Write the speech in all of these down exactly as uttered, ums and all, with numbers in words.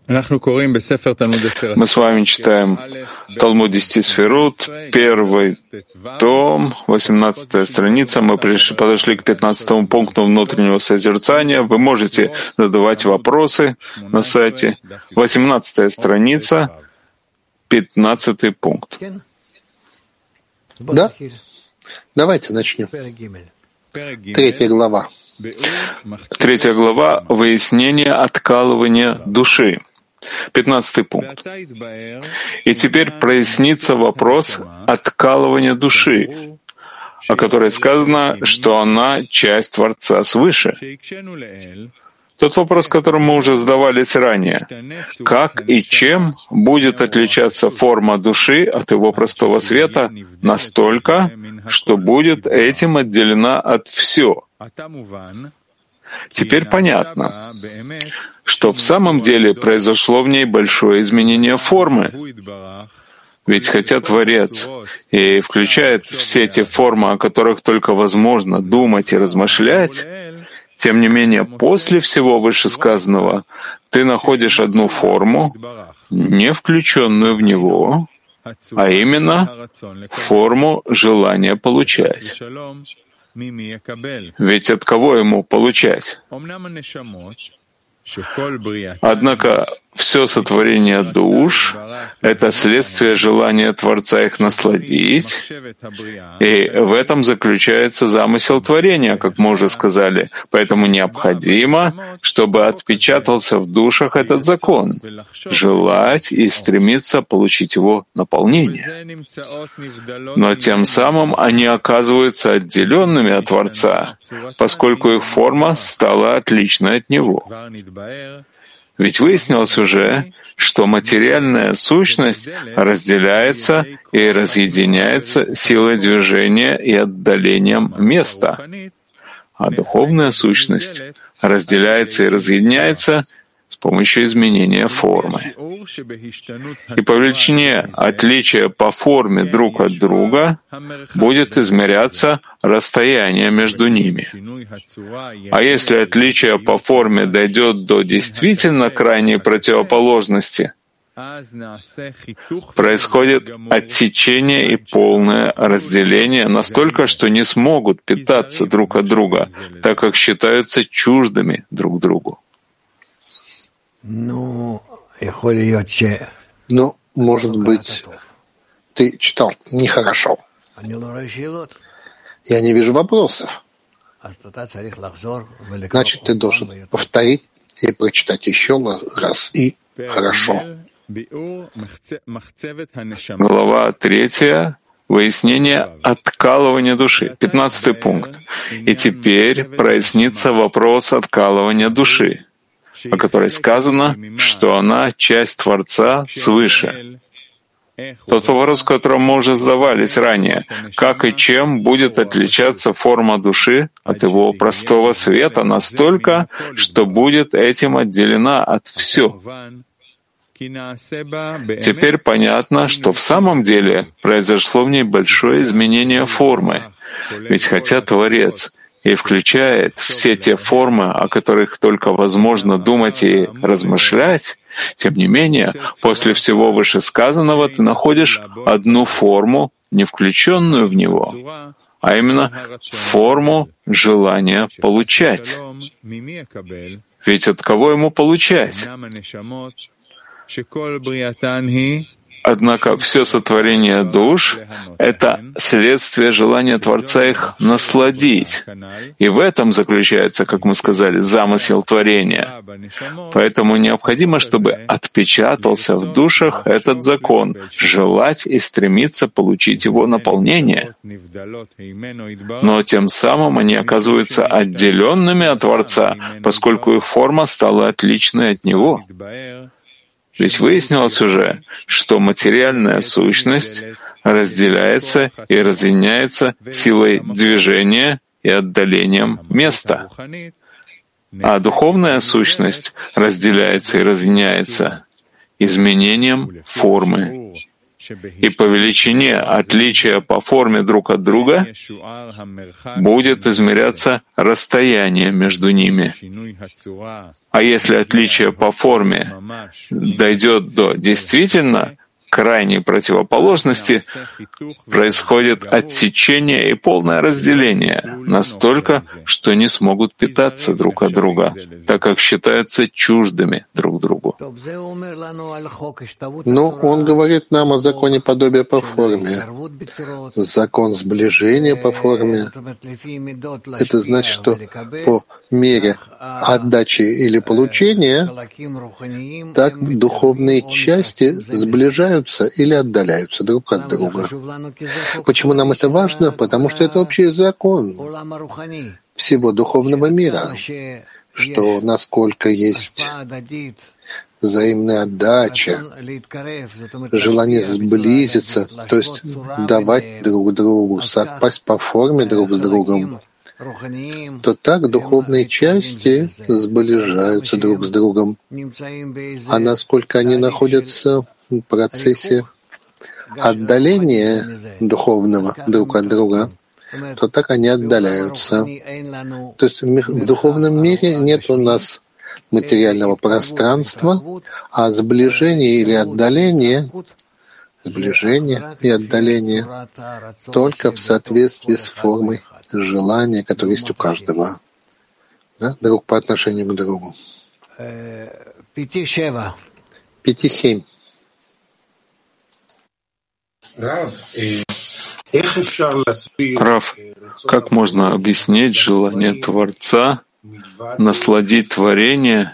Мы с вами читаем Талмуд десяти Сферот, первый том, восемнадцатая страница. Мы пришли, подошли к пятнадцатому пункту внутреннего созерцания. Вы можете задавать вопросы на сайте. восемнадцатая страница, пятнадцатый пункт. Да? Давайте начнем. Третья глава. Третья глава — выяснение откалывания души. Пятнадцатый пункт. И теперь прояснится вопрос откалывания души, о которой сказано, что она часть Творца свыше. Тот вопрос, который мы уже задавались ранее. Как и чем будет отличаться форма души от его простого света настолько, что будет этим отделена от всего? Теперь понятно, что в самом деле произошло в ней большое изменение формы. Ведь хотя Творец и включает все те формы, о которых только возможно думать и размышлять, тем не менее, после всего вышесказанного ты находишь одну форму, не включенную в него, а именно форму желания получать. Ведь от кого ему получать? Однако все сотворение душ — это следствие желания Творца их насладить, и в этом заключается замысел творения, как мы уже сказали. Поэтому необходимо, чтобы отпечатался в душах этот закон — желать и стремиться получить его наполнение. Но тем самым они оказываются отделенными от Творца, поскольку их форма стала отличной от Него. Ведь выяснилось уже, что материальная сущность разделяется и разъединяется силой движения и отдалением места, а духовная сущность разделяется и разъединяется с помощью изменения формы. И по величине отличия по форме друг от друга будет измеряться расстояние между ними. А если отличие по форме дойдет до действительно крайней противоположности, происходит отсечение и полное разделение настолько, что не смогут питаться друг от друга, так как считаются чуждыми друг другу. Ну, может быть, ты читал нехорошо. Я не вижу вопросов. Значит, ты должен повторить и прочитать еще раз и хорошо. Глава третья. Выяснение откалывания души. Пятнадцатый пункт. И теперь прояснится вопрос откалывания души, о которой сказано, что она часть Творца свыше. Тот вопрос, которым мы уже задавались ранее, как и чем будет отличаться форма души от его простого света настолько, что будет этим отделена от всего. Теперь понятно, что в самом деле произошло в ней большое изменение формы. Ведь хотя Творец и включает все те формы, о которых только возможно думать и размышлять, тем не менее, после всего вышесказанного ты находишь одну форму, не включенную в него, а именно форму желания получать. Ведь от кого ему получать? Однако все сотворение душ — это следствие желания Творца их насладить. И в этом заключается, как мы сказали, замысел творения. Поэтому необходимо, чтобы отпечатался в душах этот закон — желать и стремиться получить его наполнение. Но тем самым они оказываются отделенными от Творца, поскольку их форма стала отличной от Него. Ведь выяснилось уже, что материальная сущность разделяется и разъединяется силой движения и отдалением места, а духовная сущность разделяется и разъединяется изменением формы. и по величине отличия по форме друг от друга будет измеряться расстояние между ними. А если отличие по форме дойдет до действительно крайней противоположности, происходит отсечение и полное разделение, настолько, что не смогут питаться друг от друга, так как считаются чуждыми друг другу. Но он говорит нам о законе подобия по форме. Закон сближения по форме. Это значит, что по мере отдачи или получения, так духовные части сближаются или отдаляются друг от друга. Почему нам это важно? Потому что это общий закон всего духовного мира, что насколько есть взаимная отдача, желание сблизиться, то есть давать друг другу, совпасть по форме друг с другом, то так духовные части сближаются друг с другом. А насколько они находятся в процессе отдаления духовного друг от друга, то так они отдаляются. То есть в духовном мире нет у нас материального пространства, а сближение или отдаление, сближение и отдаление только в соответствии с формой желания, которое есть у каждого, да? Друг по отношению к другу. Пяти-семь. Рав, как можно объяснить желание Творца насладить творение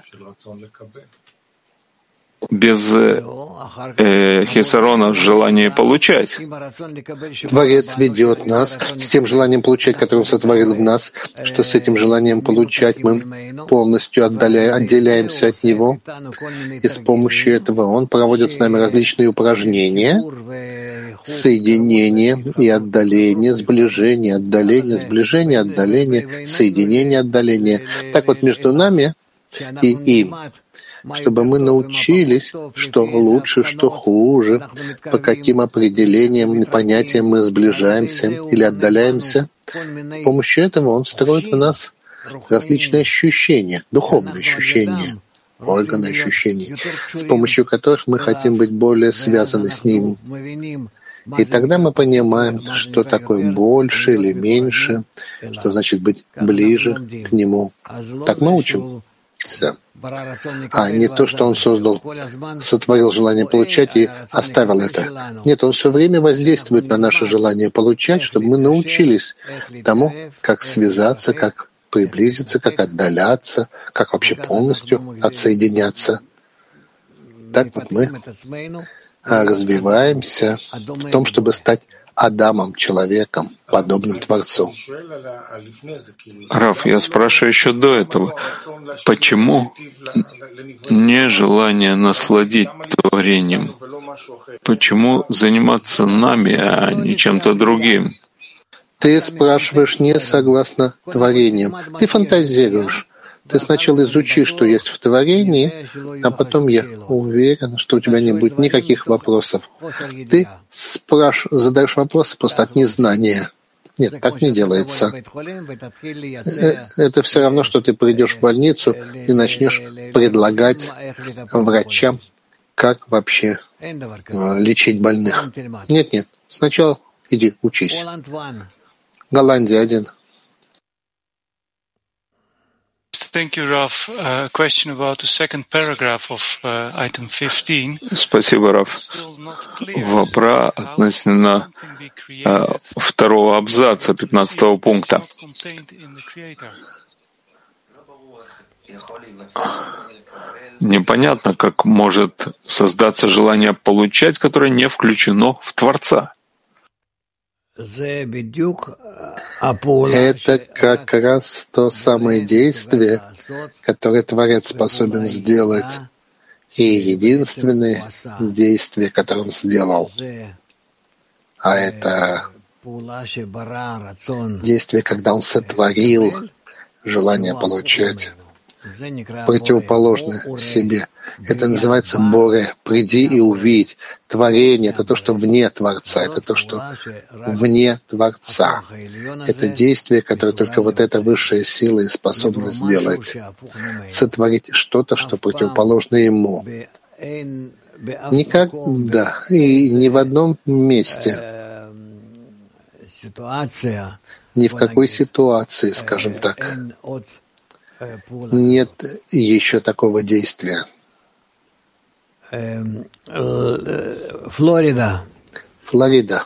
без э, хисарона желания получать? Творец ведет нас с тем желанием получать, которое Он сотворил в нас, что с этим желанием получать мы полностью отдаля... отделяемся от Него, и с помощью этого Он проводит с нами различные упражнения, соединение и отдаление, сближение, отдаление, сближение, отдаление, соединение, отдаление. Так вот между нами и им, чтобы мы научились, что лучше, что хуже, по каким определениям и понятиям мы сближаемся или отдаляемся. С помощью этого Он строит в нас различные ощущения, духовные ощущения, органы ощущений, с помощью которых мы хотим быть более связаны с Ним. И тогда мы понимаем, что такое больше или меньше, что значит быть ближе к Нему. Так мы учимся. А не то, что Он создал, сотворил желание получать и оставил это. Нет, Он все время воздействует на наше желание получать, чтобы мы научились тому, как связаться, как приблизиться, как отдаляться, как вообще полностью отсоединяться. Так вот мы развиваемся в том, чтобы стать Адамом, человеком, подобным Творцу. Рав, я спрашиваю еще до этого, почему не желание насладить творением? Почему заниматься нами, а не чем-то другим? Ты спрашиваешь не согласно творениям. Ты фантазируешь. Ты сначала изучи, что есть в творении, а потом я уверен, что у тебя не будет никаких вопросов. Ты спраш... задаешь вопросы просто от незнания. Нет, так не делается. Это все равно, что ты придешь в больницу и начнешь предлагать врачам, как вообще лечить больных. Нет, нет. Сначала иди, учись. Голландия один. Thank you, Raf. A question about the second paragraph of uh, item fifteen. Спасибо, Раф. Вопрос относительно uh, второго абзаца пятнадцатого пункта. Непонятно, как может создаться желание получать, которое не включено в Творца. Это как раз то самое действие, которое Творец способен сделать, и единственное действие, которое Он сделал. А это действие, когда Он сотворил желание получать противоположны себе. Это называется Боре. Приди и увидь. Творение — это то, что вне Творца, это то, что вне Творца. Это действие, которое только вот эта высшая сила и способна сделать. Сотворить что-то, что противоположно Ему. Никогда и ни в одном месте, ни в какой ситуации, скажем так, нет еще такого действия. Флорида. Флорида.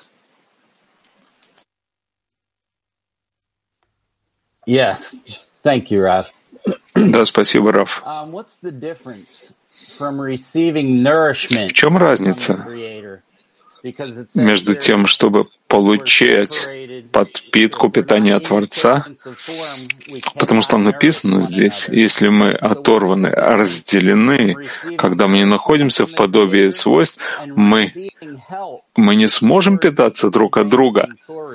Yes. Thank you, Rav. Да, спасибо, Раф. Um, what's the difference from receiving nourishment В чем from the разница Creator? Because it says между here, тем, чтобы получать подпитку, питание от Творца? Потому что написано здесь, если мы оторваны, разделены, когда мы не находимся в подобии свойств, мы, мы не сможем питаться друг от друга.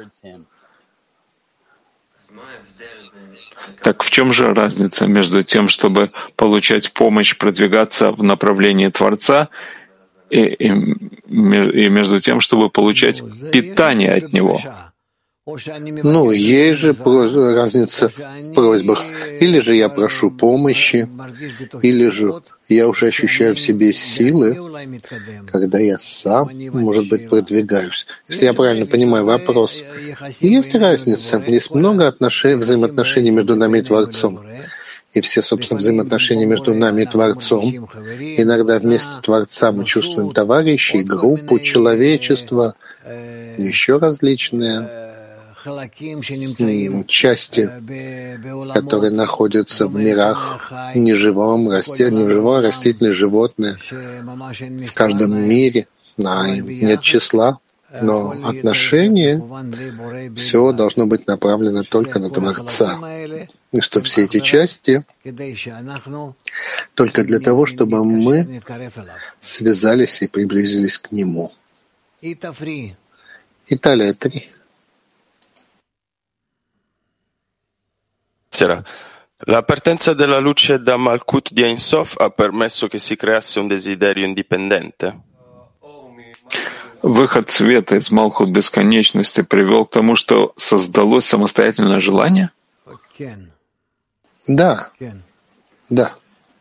Так в чем же разница между тем, чтобы получать помощь, продвигаться в направлении Творца, и, и, и между тем, чтобы получать питание от Него? Ну, есть же разница в просьбах. Или же я прошу помощи, или же я уже ощущаю в себе силы, когда я сам, может быть, продвигаюсь. Если я правильно понимаю вопрос, есть разница. Есть много отношений, взаимоотношений между нами и Творцом. И все, собственно, взаимоотношения между нами и Творцом. Иногда вместо Творца мы чувствуем товарищей, группу, человечество, еще различные части, которые находятся в мирах неживом, расти, неживое, растительное, животное. В каждом мире да, нет числа, но отношения, все должно быть направлено только на Творца. И что все эти части только для того, чтобы мы связались и приблизились к Нему. Италия три. La partenza della luce da Malkut di Ein Sof ha permesso che si creasse un desiderio indipendente? Выход света из Малхут бесконечности привел к тому, что создалось самостоятельное желание? Да. Да.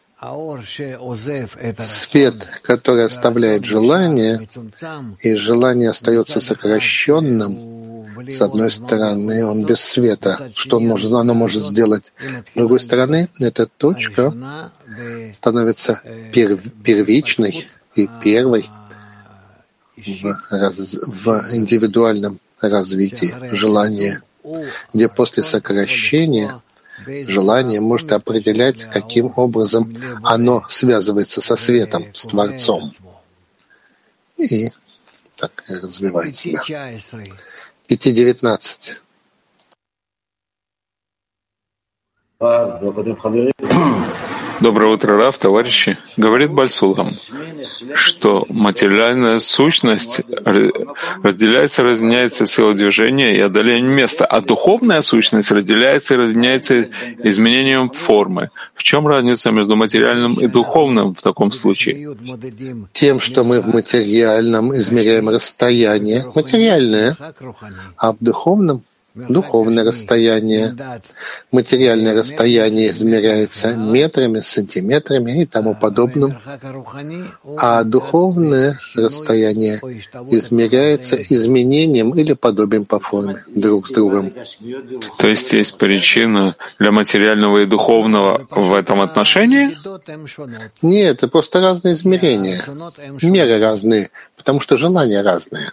Свет, который оставляет желание, и желание остается сокращенным, с одной стороны, он без света. Что он может, оно может сделать? С другой стороны, эта точка становится пер, первичной и первой в, раз, в индивидуальном развитии желания, где после сокращения желание может определять, каким образом оно связывается со светом, с Творцом. И так развивает себя. пять девятнадцать. Доброе утро, Рав, товарищи. Говорит Бальсулам, что материальная сущность разделяется и разъединяется силой движения и одолением места, а духовная сущность разделяется и разъединяется изменением формы. В чем разница между материальным и духовным в таком случае? Тем, что мы в материальном измеряем расстояние, материальное, а в духовном духовное расстояние. Материальное расстояние измеряется метрами, сантиметрами и тому подобным, а духовное расстояние измеряется изменением или подобием по форме друг с другом. То есть есть причина для материального и духовного в этом отношении? Нет, это просто разные измерения. Меры разные, потому что желания разные.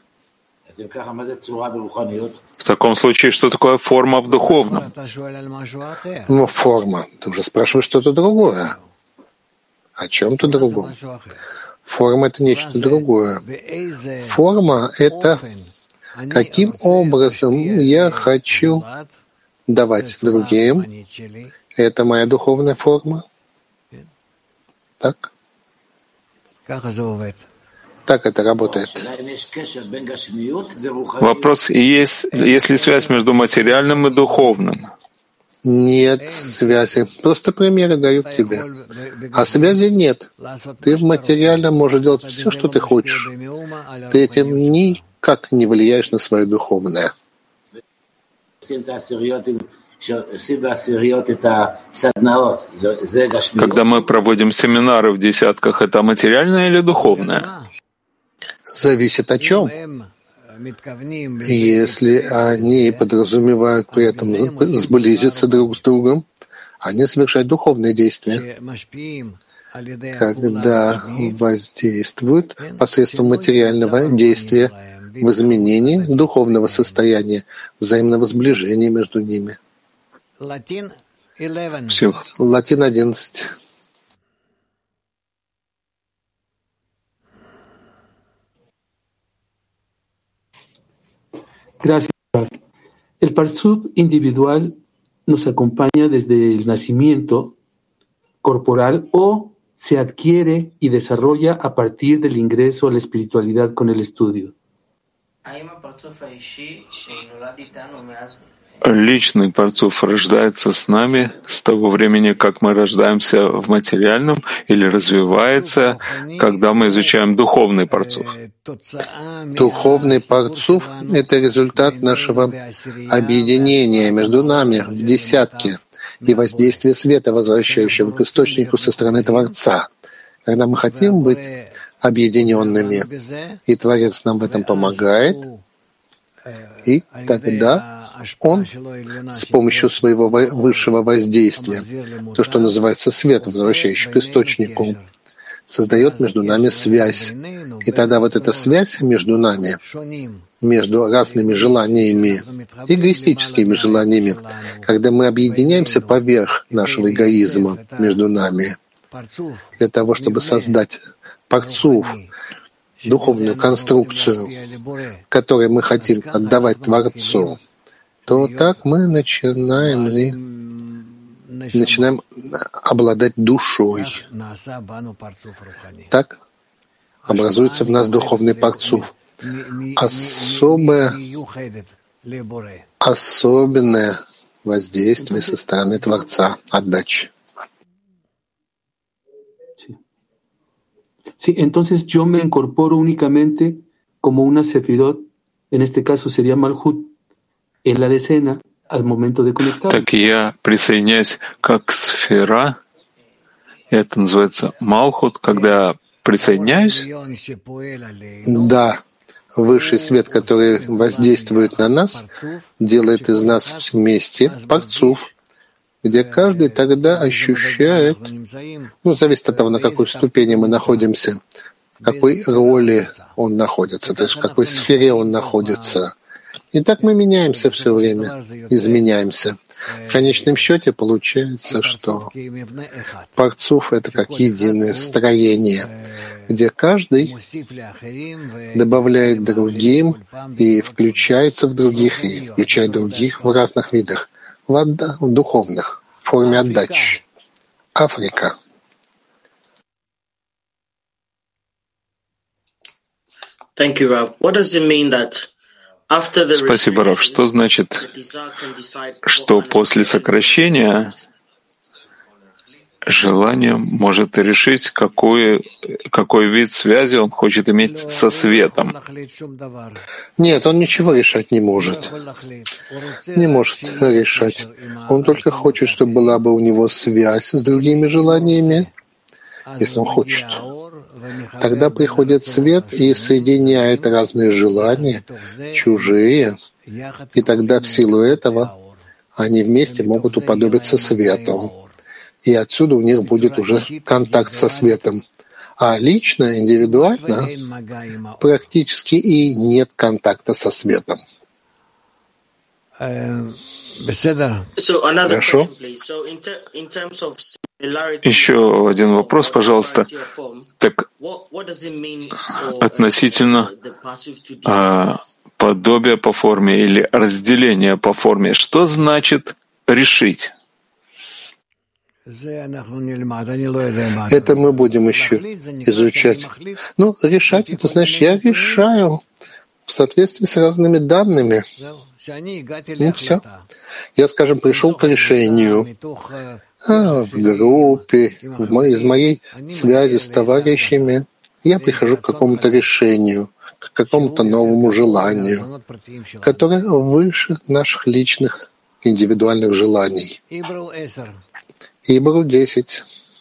В таком случае, что такое форма в духовном? Ну, форма. Ты уже спрашиваешь что-то другое. О чем-то другом. Форма — это нечто другое. Форма — это каким образом я хочу давать другим. Это моя духовная форма. Так? Так это работает. Вопрос, есть, есть ли связь между материальным и духовным? Нет связи. Просто примеры дают тебе. А связи нет. Ты в материальном можешь делать все, что ты хочешь. Ты этим никак не влияешь на свое духовное. Когда мы проводим семинары в десятках, это материальное или духовное? Зависит о чем. Если они подразумевают при этом сблизиться друг с другом, они совершают духовные действия. Когда воздействуют посредством материального действия в изменении духовного состояния, взаимного сближения между ними. Все. Латин одиннадцать. Gracias. El Parsub individual nos acompaña desde el nacimiento corporal o se adquiere y desarrolla a partir del ingreso a la espiritualidad con el estudio. Личный парцуф рождается с нами с того времени, как мы рождаемся в материальном, или развивается, когда мы изучаем духовный парцуф. Духовный парцуф — это результат нашего объединения между нами в десятке и воздействия света, возвращающего к источнику со стороны Творца. Когда мы хотим быть объединенными, и Творец нам в этом помогает, и тогда Он с помощью своего высшего воздействия, то, что называется свет, возвращающий к источнику, создает между нами связь. И тогда вот эта связь между нами, между разными желаниями, эгоистическими желаниями, когда мы объединяемся поверх нашего эгоизма между нами, для того, чтобы создать парцуф, духовную конструкцию, которой мы хотим отдавать Творцу, то так мы начинаем, и начинаем обладать душой. Так образуется в нас духовный парцуф. Особое, особенное воздействие со стороны Творца, отдачи. Sí, entonces yo me incorporo únicamente como una sefirot, en este caso sería Malhut, en la decena al momento de conectar. Так я присоединяюсь как сфера, это называется Малхут, когда присоединяюсь. Да, высший свет, который воздействует на нас, делает из нас вместе парцуф, где каждый тогда ощущает, ну, зависит от того, на какой ступени мы находимся, в какой роли он находится, то есть в какой сфере он находится. И так мы меняемся все время, изменяемся. В конечном счете получается, что парцуф — это как единое строение, где каждый добавляет другим и включается в других, и включает других в разных видах, в, отда- в духовных, в форме отдачи. Африка. Thank you, Rav. What does it mean that after the Спасибо, Рав. Что значит, что после сокращения желание может решить, какой, какой вид связи он хочет иметь со светом? Нет, он ничего решать не может. Не может решать. Он только хочет, чтобы была бы у него связь с другими желаниями, если он хочет. Тогда приходит свет и соединяет разные желания, чужие, и тогда в силу этого они вместе могут уподобиться свету. И отсюда у них будет уже контакт со светом. А лично, индивидуально, практически и нет контакта со светом. Хорошо. Еще один вопрос, пожалуйста. Так, относительно а, подобия по форме или разделения по форме, что значит решить? Это мы будем еще изучать. Ну, решать — это значит, я решаю в соответствии с разными данными. Ну, все. Я, скажем, пришел к решению а, в группе, в моей, из моей связи с товарищами. Я прихожу к какому-то решению, к какому-то новому желанию, которое выше наших личных индивидуальных желаний. Ибру десять.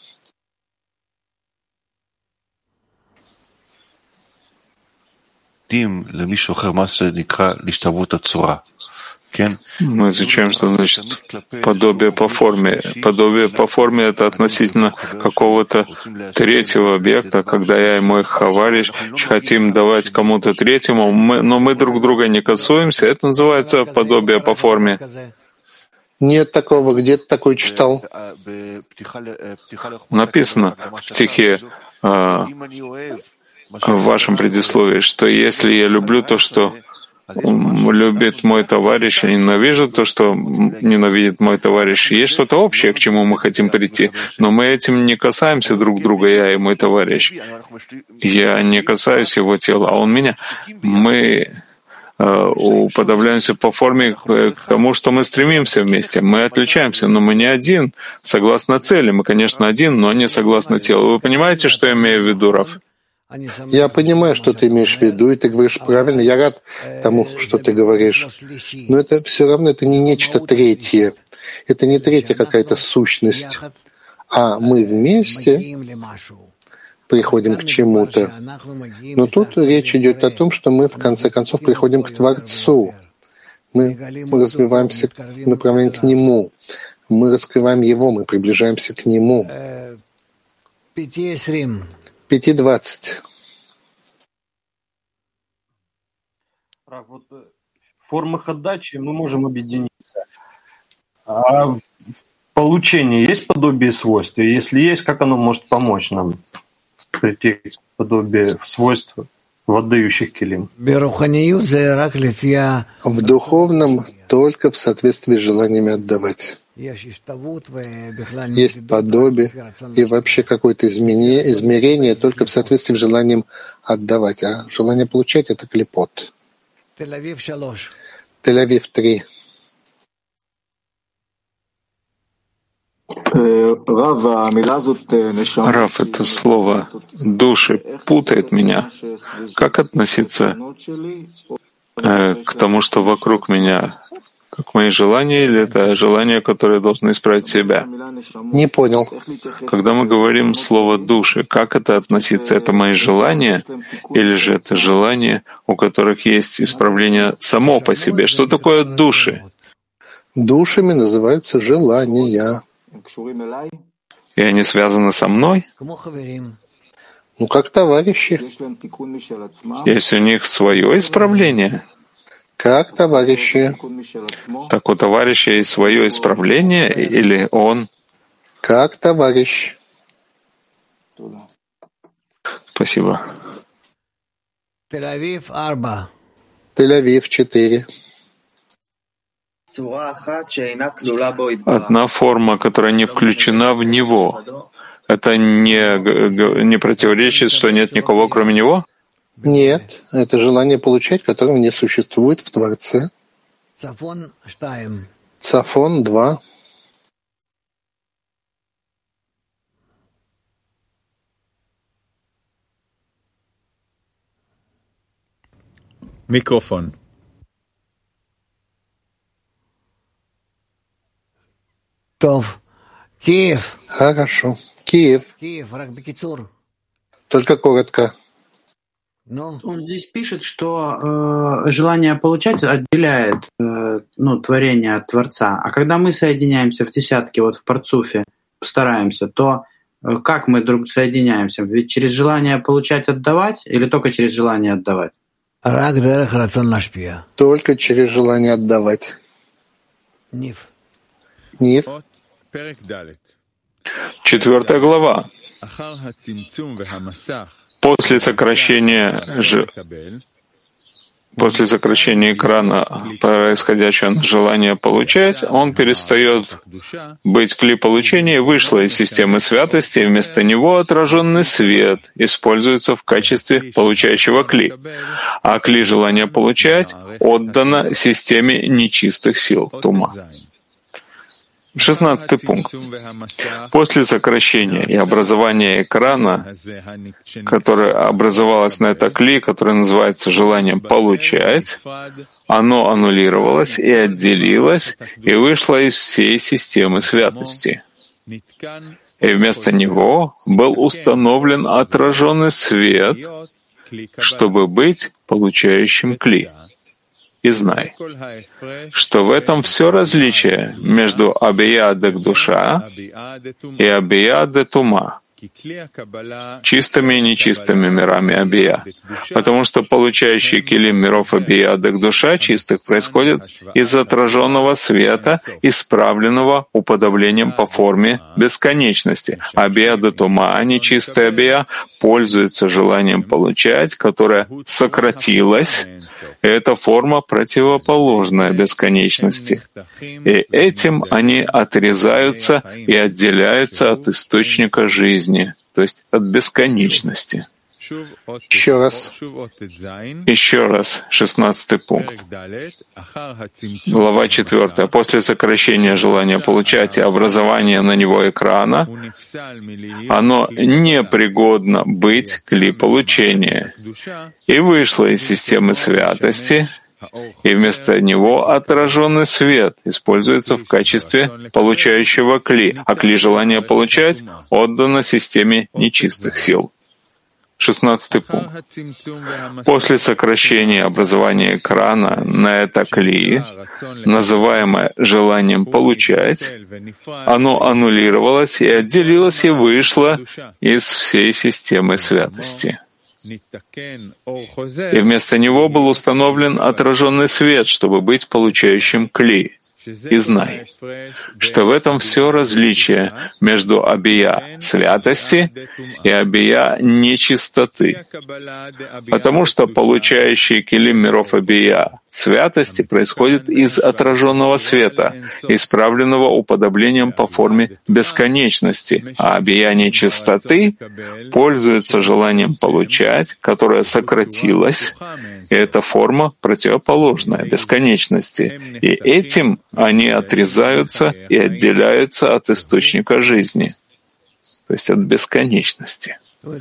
Мы изучаем, что значит подобие по форме. Подобие по форме — это относительно какого-то третьего объекта, когда я и мой хавариш хотим давать кому-то третьему, мы, но мы друг друга не касаемся. Это называется подобие по форме. Нет такого, где ты такой читал? Написано в стихе, а, в вашем предисловии, что если я люблю то, что любит мой товарищ, и ненавижу то, что ненавидит мой товарищ. Есть что-то общее, к чему мы хотим прийти, но мы этим не касаемся друг друга, я и мой товарищ. Я не касаюсь его тела, а он меня. Мы э, уподобляемся по форме к тому, что мы стремимся вместе. Мы отличаемся, но мы не один, согласно цели. Мы, конечно, один, но не согласно телу. Вы понимаете, что я имею в виду, Рав? Я понимаю, что ты имеешь в виду, и ты говоришь правильно. Я рад тому, что ты говоришь. Но это все равно это не нечто третье. Это не третья какая-то сущность. А мы вместе приходим к чему-то. Но тут речь идет о том, что мы в конце концов приходим к Творцу. Мы развиваемся в направлении к Нему. Мы раскрываем Его, мы приближаемся к Нему. пять двадцать. Вот в формах отдачи мы можем объединиться. А в получении есть подобие свойств? И если есть, как оно может помочь нам прийти к подобию свойств в отдающих келим? В духовном только в соответствии с желаниями отдавать. Есть подобие и вообще какое-то изменение, измерение только в соответствии с желанием отдавать. А желание получать — это клепот. Тель-Авив три. Рав, это слово «души» путает меня. Как относиться э, к тому, что вокруг меня? Как мои желания, или это желания, которые должны исправить себя? Не понял. Когда мы говорим слово «души», как это относиться? Это мои желания, или же это желания, у которых есть исправление само по себе? Что такое души? Душами называются желания. И они связаны со мной? Ну, как товарищи. Есть у них свое исправление? Как товарищи. Так у товарища есть свое исправление, или он? Как товарищ. Спасибо. Тель-Авив четыре. Одна форма, которая не включена в него, это не, не противоречит, что нет никого, кроме него? Нет, это желание получать, которого не существует в Творце. Цафон два. Микрофон. Тов. Киев. Хорошо. Киев. Только коротко. Он здесь пишет, что э, желание получать отделяет э, ну, творение от Творца. А когда мы соединяемся в десятке, вот в парцуфе, стараемся, то э, как мы друг соединяемся? Ведь через желание получать отдавать или только через желание отдавать? Только через желание отдавать. Нив. Нив. Четвертая глава. После сокращения ж... После сокращения экрана, происходящего на желание получать, он перестает быть кли получения и вышло из системы святости, и вместо него отраженный свет используется в качестве получающего кли. А кли желания получать отдано системе нечистых сил, тума. Шестнадцатый пункт. После сокращения и образования экрана, которое образовалось на это кли, которое называется желанием получать, оно аннулировалось и отделилось, и вышло из всей системы святости. И вместо него был установлен отраженный свет, чтобы быть получающим кли. И знай, что в этом все различие между абия-дек душа и абия-де тума, чистыми и нечистыми мирами абия, потому что получающие килим миров абия-дек душа чистых происходят из отраженного света, исправленного уподоблением по форме бесконечности. Абия-де тума, нечистая абия, пользуется желанием получать, которое сократилось. Это форма противоположная бесконечности. И этим они отрезаются и отделяются от источника жизни, то есть от бесконечности. Еще раз. Еще раз, шестнадцатый пункт. Глава четвертая. После сокращения желания получать и образования на него экрана, оно непригодно быть кли получения и вышло из системы святости, и вместо него отраженный свет используется в качестве получающего кли, а кли желания получать отдано системе нечистых сил. Шестнадцатый пункт. После сокращения образования экрана на это кли, называемое желанием получать, оно аннулировалось и отделилось и вышло из всей системы святости. И вместо него был установлен отраженный свет, чтобы быть получающим кли. И знай, что в этом все различие между абия святости и абия нечистоты, потому что получающие килим миров абия святости происходит из отраженного света, исправленного уподоблением по форме бесконечности, а абия нечистоты пользуется желанием получать, которое сократилось, и эта форма противоположная бесконечности, и этим они отрезаются и отделяются от источника жизни, то есть от бесконечности.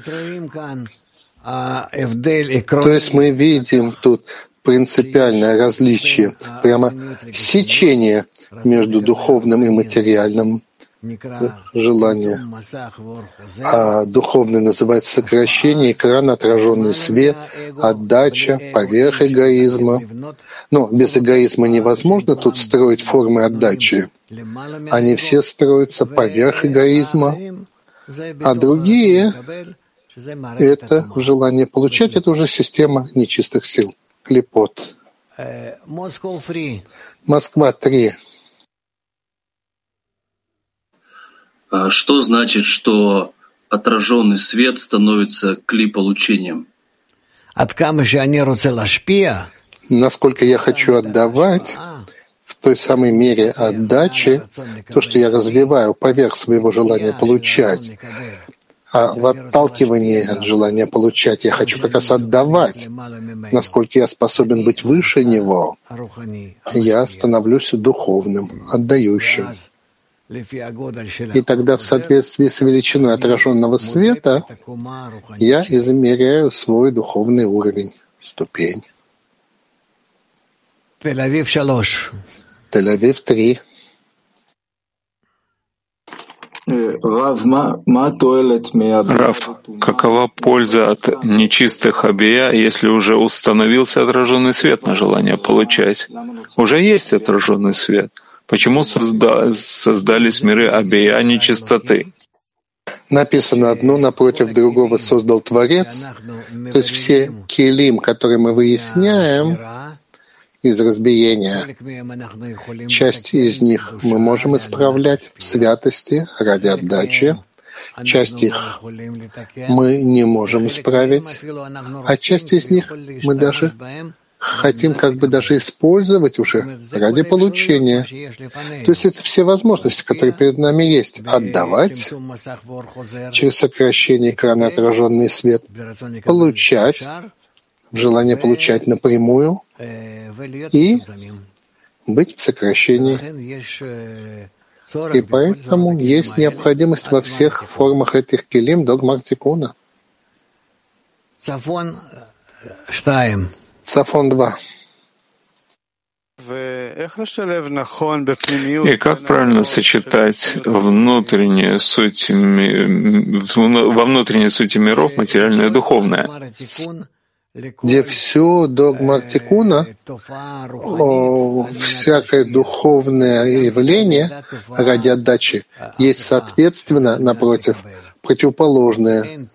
То есть мы видим тут принципиальное различие, прямо сечение между духовным и материальным желанием. А духовный называется сокращение, экран, отраженный свет, отдача, поверх эгоизма. Но без эгоизма невозможно тут строить формы отдачи. Они все строятся поверх эгоизма, а другие — это желание получать, это уже система нечистых сил. Клепот. Москва, три. Что значит, что отраженный свет становится кли получением? Насколько я хочу отдавать, в той самой мере отдачи, то, что я развиваю поверх своего желания получать, а в отталкивании от желания получать я хочу как раз отдавать, насколько я способен быть выше него, я становлюсь духовным, отдающим. И тогда в соответствии с величиной отраженного света я измеряю свой духовный уровень, ступень. Тель-Авив три. Рав, какова польза от нечистых абия, если уже установился отраженный свет на желание получать? Уже есть отраженный свет. Почему созда- создались миры абия нечистоты? Написано, одно напротив другого создал Творец. То есть все келим, которые мы выясняем из разбиения, часть из них мы можем исправлять в святости ради отдачи, часть их мы не можем исправить, а часть из них мы даже хотим как бы даже использовать уже ради получения. То есть это все возможности, которые перед нами есть. Отдавать через сокращение экрана отраженный свет, получать, желание получать напрямую и быть в сокращении. И поэтому есть необходимость во всех формах этих келим до гмар тикуна. Сафон два. И как правильно сочетать внутреннюю суть, во внутренней сути миров материальное и духовное? Где все до гмар тикуна, всякое духовное явление ради отдачи есть, соответственно, напротив, противоположный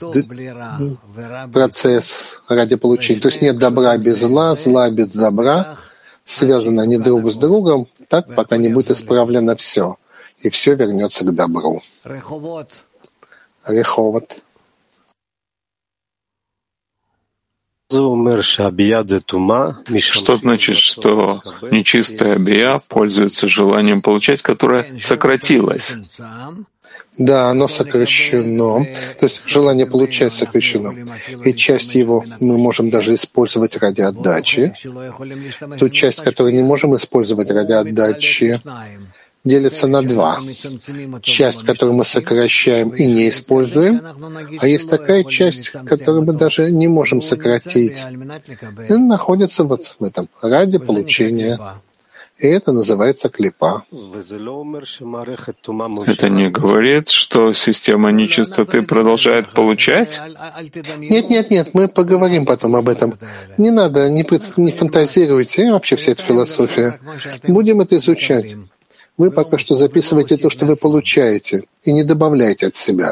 процесс ради получения. То есть нет добра без зла, зла без добра, связаны они друг с другом, так, пока не будет исправлено все, и все вернется к добру. Реховод. Что значит, что нечистая бия пользуется желанием получать, которое сократилось? Да, оно сокращено, то есть желание получать сокращено. И часть его мы можем даже использовать ради отдачи. Ту часть, которую не можем использовать ради отдачи, делится на два. Часть, которую мы сокращаем и не используем, а есть такая часть, которую мы даже не можем сократить. И находится вот в этом, ради получения. И это называется клипа. Это не говорит, что система нечистоты продолжает получать? Нет, нет, нет, мы поговорим потом об этом. Не надо, не, не фантазируйте, и вообще вся эта философия. Будем это изучать. Вы пока что записывайте то, что вы получаете, и не добавляйте от себя.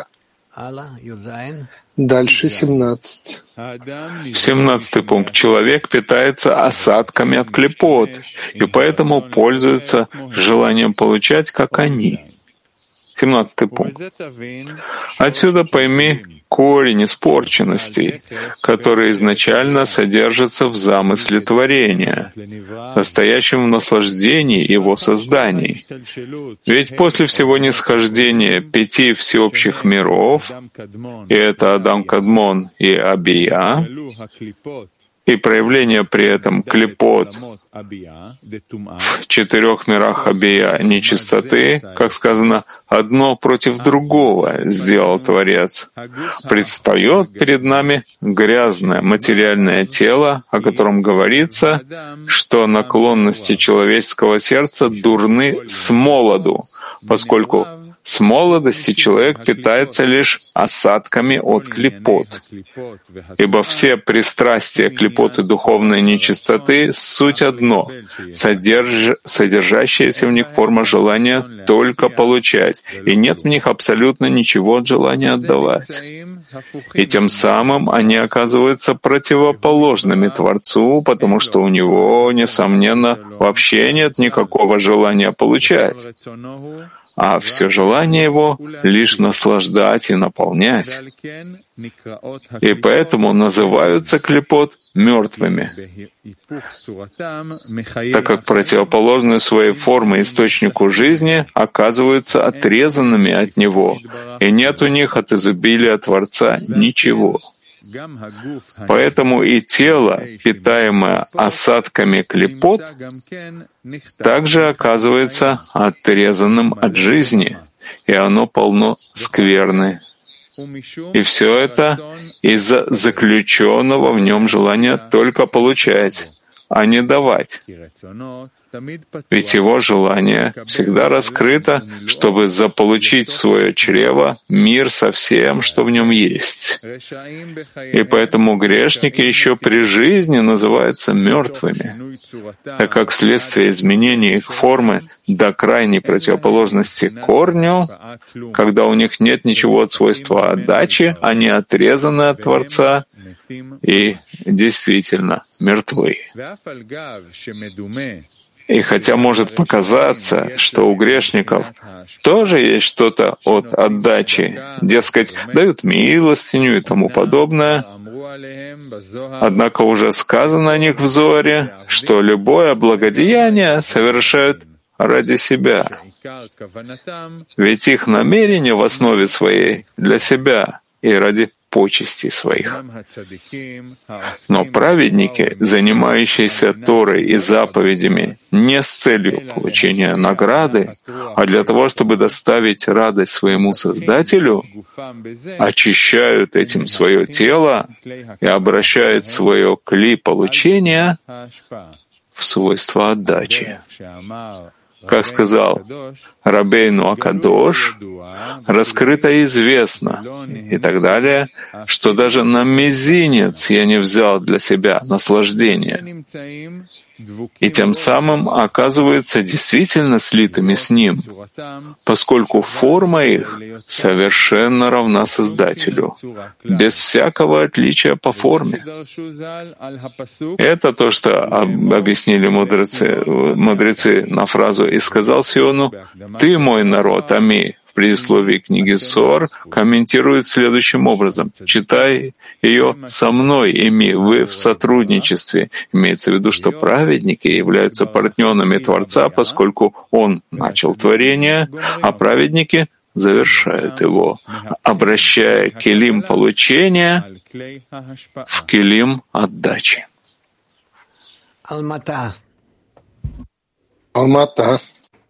Дальше семнадцать. Семнадцатый пункт. Человек питается осадками от клипот, и поэтому пользуется желанием получать, как они. Семнадцатый пункт. Отсюда пойми корень испорченностей, который изначально содержится в замысле творения, настоящем в наслаждении его созданий. Ведь после всего нисхождения пяти всеобщих миров, и это Адам Кадмон и Абия, и проявление при этом клипот в четырех мирах Абия нечистоты, как сказано, одно против другого сделал Творец, предстает перед нами грязное материальное тело, о котором говорится, что наклонности человеческого сердца дурны с молоду, поскольку с молодости человек питается лишь осадками от клипот, ибо все пристрастия клипот и духовной нечистоты — суть одно, содерж... содержащаяся в них форма желания только получать, и нет в них абсолютно ничего от желания отдавать. И тем самым они оказываются противоположными Творцу, потому что у него, несомненно, вообще нет никакого желания получать, а все желание его — лишь наслаждать и наполнять. И поэтому называются клипот мертвыми, так как противоположные своей формы источнику жизни оказываются отрезанными от него, и нет у них от изобилия Творца ничего. Поэтому и тело, питаемое осадками клипот, также оказывается отрезанным от жизни, и оно полно скверны. И все это из-за заключенного в нем желания только получать, а не давать. Ведь его желание всегда раскрыто, чтобы заполучить в свое чрево мир со всем, что в нем есть. И поэтому грешники еще при жизни называются мертвыми, так как вследствие изменения их формы до крайней противоположности корню, когда у них нет ничего от свойства отдачи, они отрезаны от Творца и действительно мертвы. И хотя может показаться, что у грешников тоже есть что-то от отдачи, дескать, дают милостыню и тому подобное, однако уже сказано о них в Зоре, что любое благодеяние совершают ради себя. Ведь их намерение в основе своей для себя и ради почестей своих. Но праведники, занимающиеся Торой и заповедями не с целью получения награды, а для того, чтобы доставить радость своему Создателю, очищают этим свое тело и обращают свое кли получения в свойство отдачи. Как сказал Рабейну Акадош, раскрыто и известно, и так далее, что даже на мизинец я не взял для себя наслаждения, и тем самым оказываются действительно слитыми с Ним, поскольку форма их совершенно равна Создателю, без всякого отличия по форме. Это то, что объяснили мудрецы, мудрецы на фразу «И сказал Сиону, ты мой народ, Ами». В предисловии книги Зоар комментирует следующим образом. Читай ее со мной, ими вы в сотрудничестве. Имеется в виду, что праведники являются партнерами Творца, поскольку Он начал творение, а праведники завершают его, обращая келим получения в келим отдачи. Алмата. Алмата.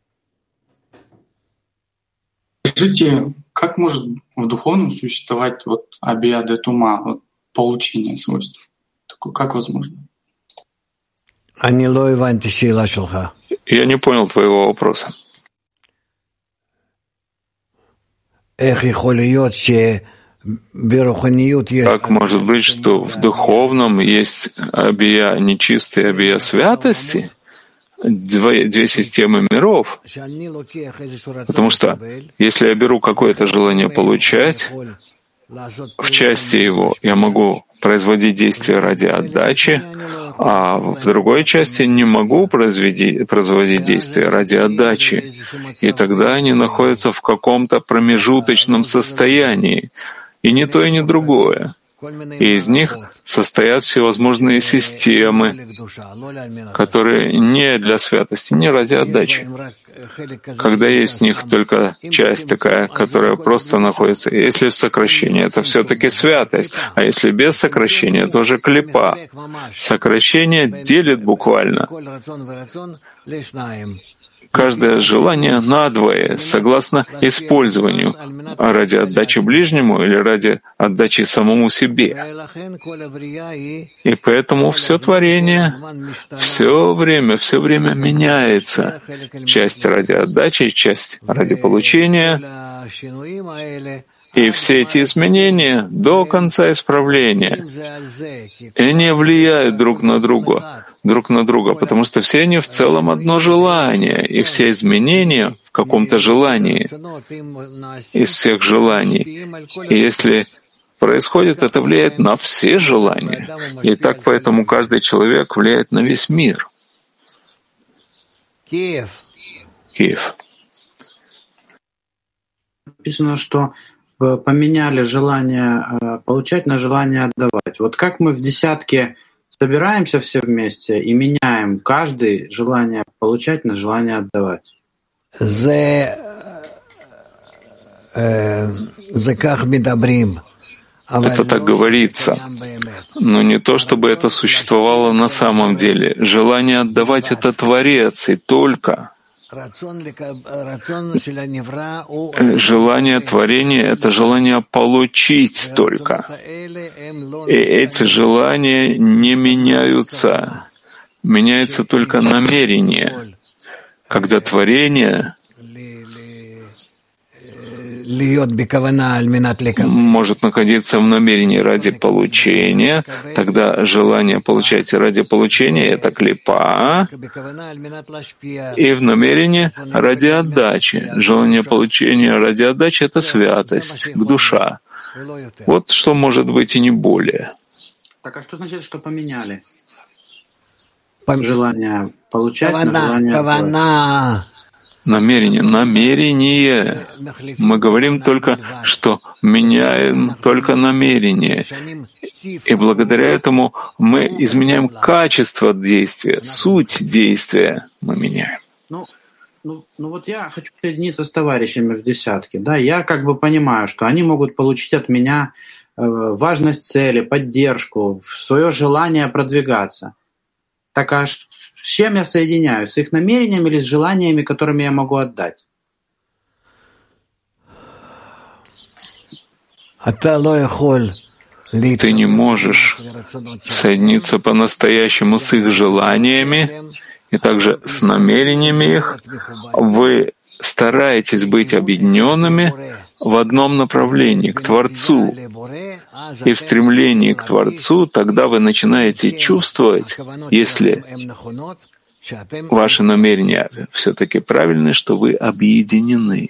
Скажите, как может в духовном существовать вот абия де тума, вот, получение свойств? Такое, как возможно? Я не понял твоего вопроса. Как может быть, что в духовном есть абия нечистой, абия святости? Две, две системы миров, потому что если я беру какое-то желание получать, в части его я могу производить действия ради отдачи, а в другой части не могу производить, производить действия ради отдачи, и тогда они находятся в каком-то промежуточном состоянии, и ни то, и ни другое. И из них состоят всевозможные системы, которые не для святости, не ради отдачи. Когда есть в них только часть такая, которая просто находится, если в сокращении, это все-таки святость, а если без сокращения, это уже клипа. Сокращение делит буквально каждое желание надвое, согласно использованию, ради отдачи ближнему или ради отдачи самому себе. И поэтому все творение все время, все время меняется. Часть ради отдачи, часть ради получения. И все эти изменения до конца исправления, и они влияют друг на друга, друг на друга, потому что все они в целом одно желание, и все изменения в каком-то желании, из всех желаний. И если происходит, это влияет на все желания. И так поэтому каждый человек влияет на весь мир. Киев. Киев. Написано, что поменяли желание получать на желание отдавать. Вот как мы в десятке собираемся все вместе и меняем каждый желание получать на желание отдавать? Это так говорится, но не то, чтобы это существовало на самом деле. Желание отдавать — это Творец, и только. Желание творения — это желание получить только. И эти желания не меняются. Меняется только намерение. Когда творение может находиться в намерении ради получения, тогда желание получать ради получения — это клипа, и в намерении ради отдачи. Желание получения ради отдачи — это святость, душа. Вот что может быть и не более. Так а что значит, что поменяли? желание получать на желание отдавать. Намерение, намерение. Мы говорим только, что меняем только намерение. И благодаря этому мы изменяем качество действия, суть действия мы меняем. Ну, ну, ну вот я хочу соединиться с товарищами в десятке. Да? Я как бы понимаю, что они могут получить от меня э, важность цели, поддержку, свое желание продвигаться. Так а с чем я соединяюсь? С их намерениями или с желаниями, которыми я могу отдать? Ты не можешь соединиться по-настоящему с их желаниями и также с намерениями их. Вы стараетесь быть объединенными в одном направлении, к Творцу. И в стремлении к Творцу тогда вы начинаете чувствовать, если ваши намерения все-таки правильные, что вы объединены.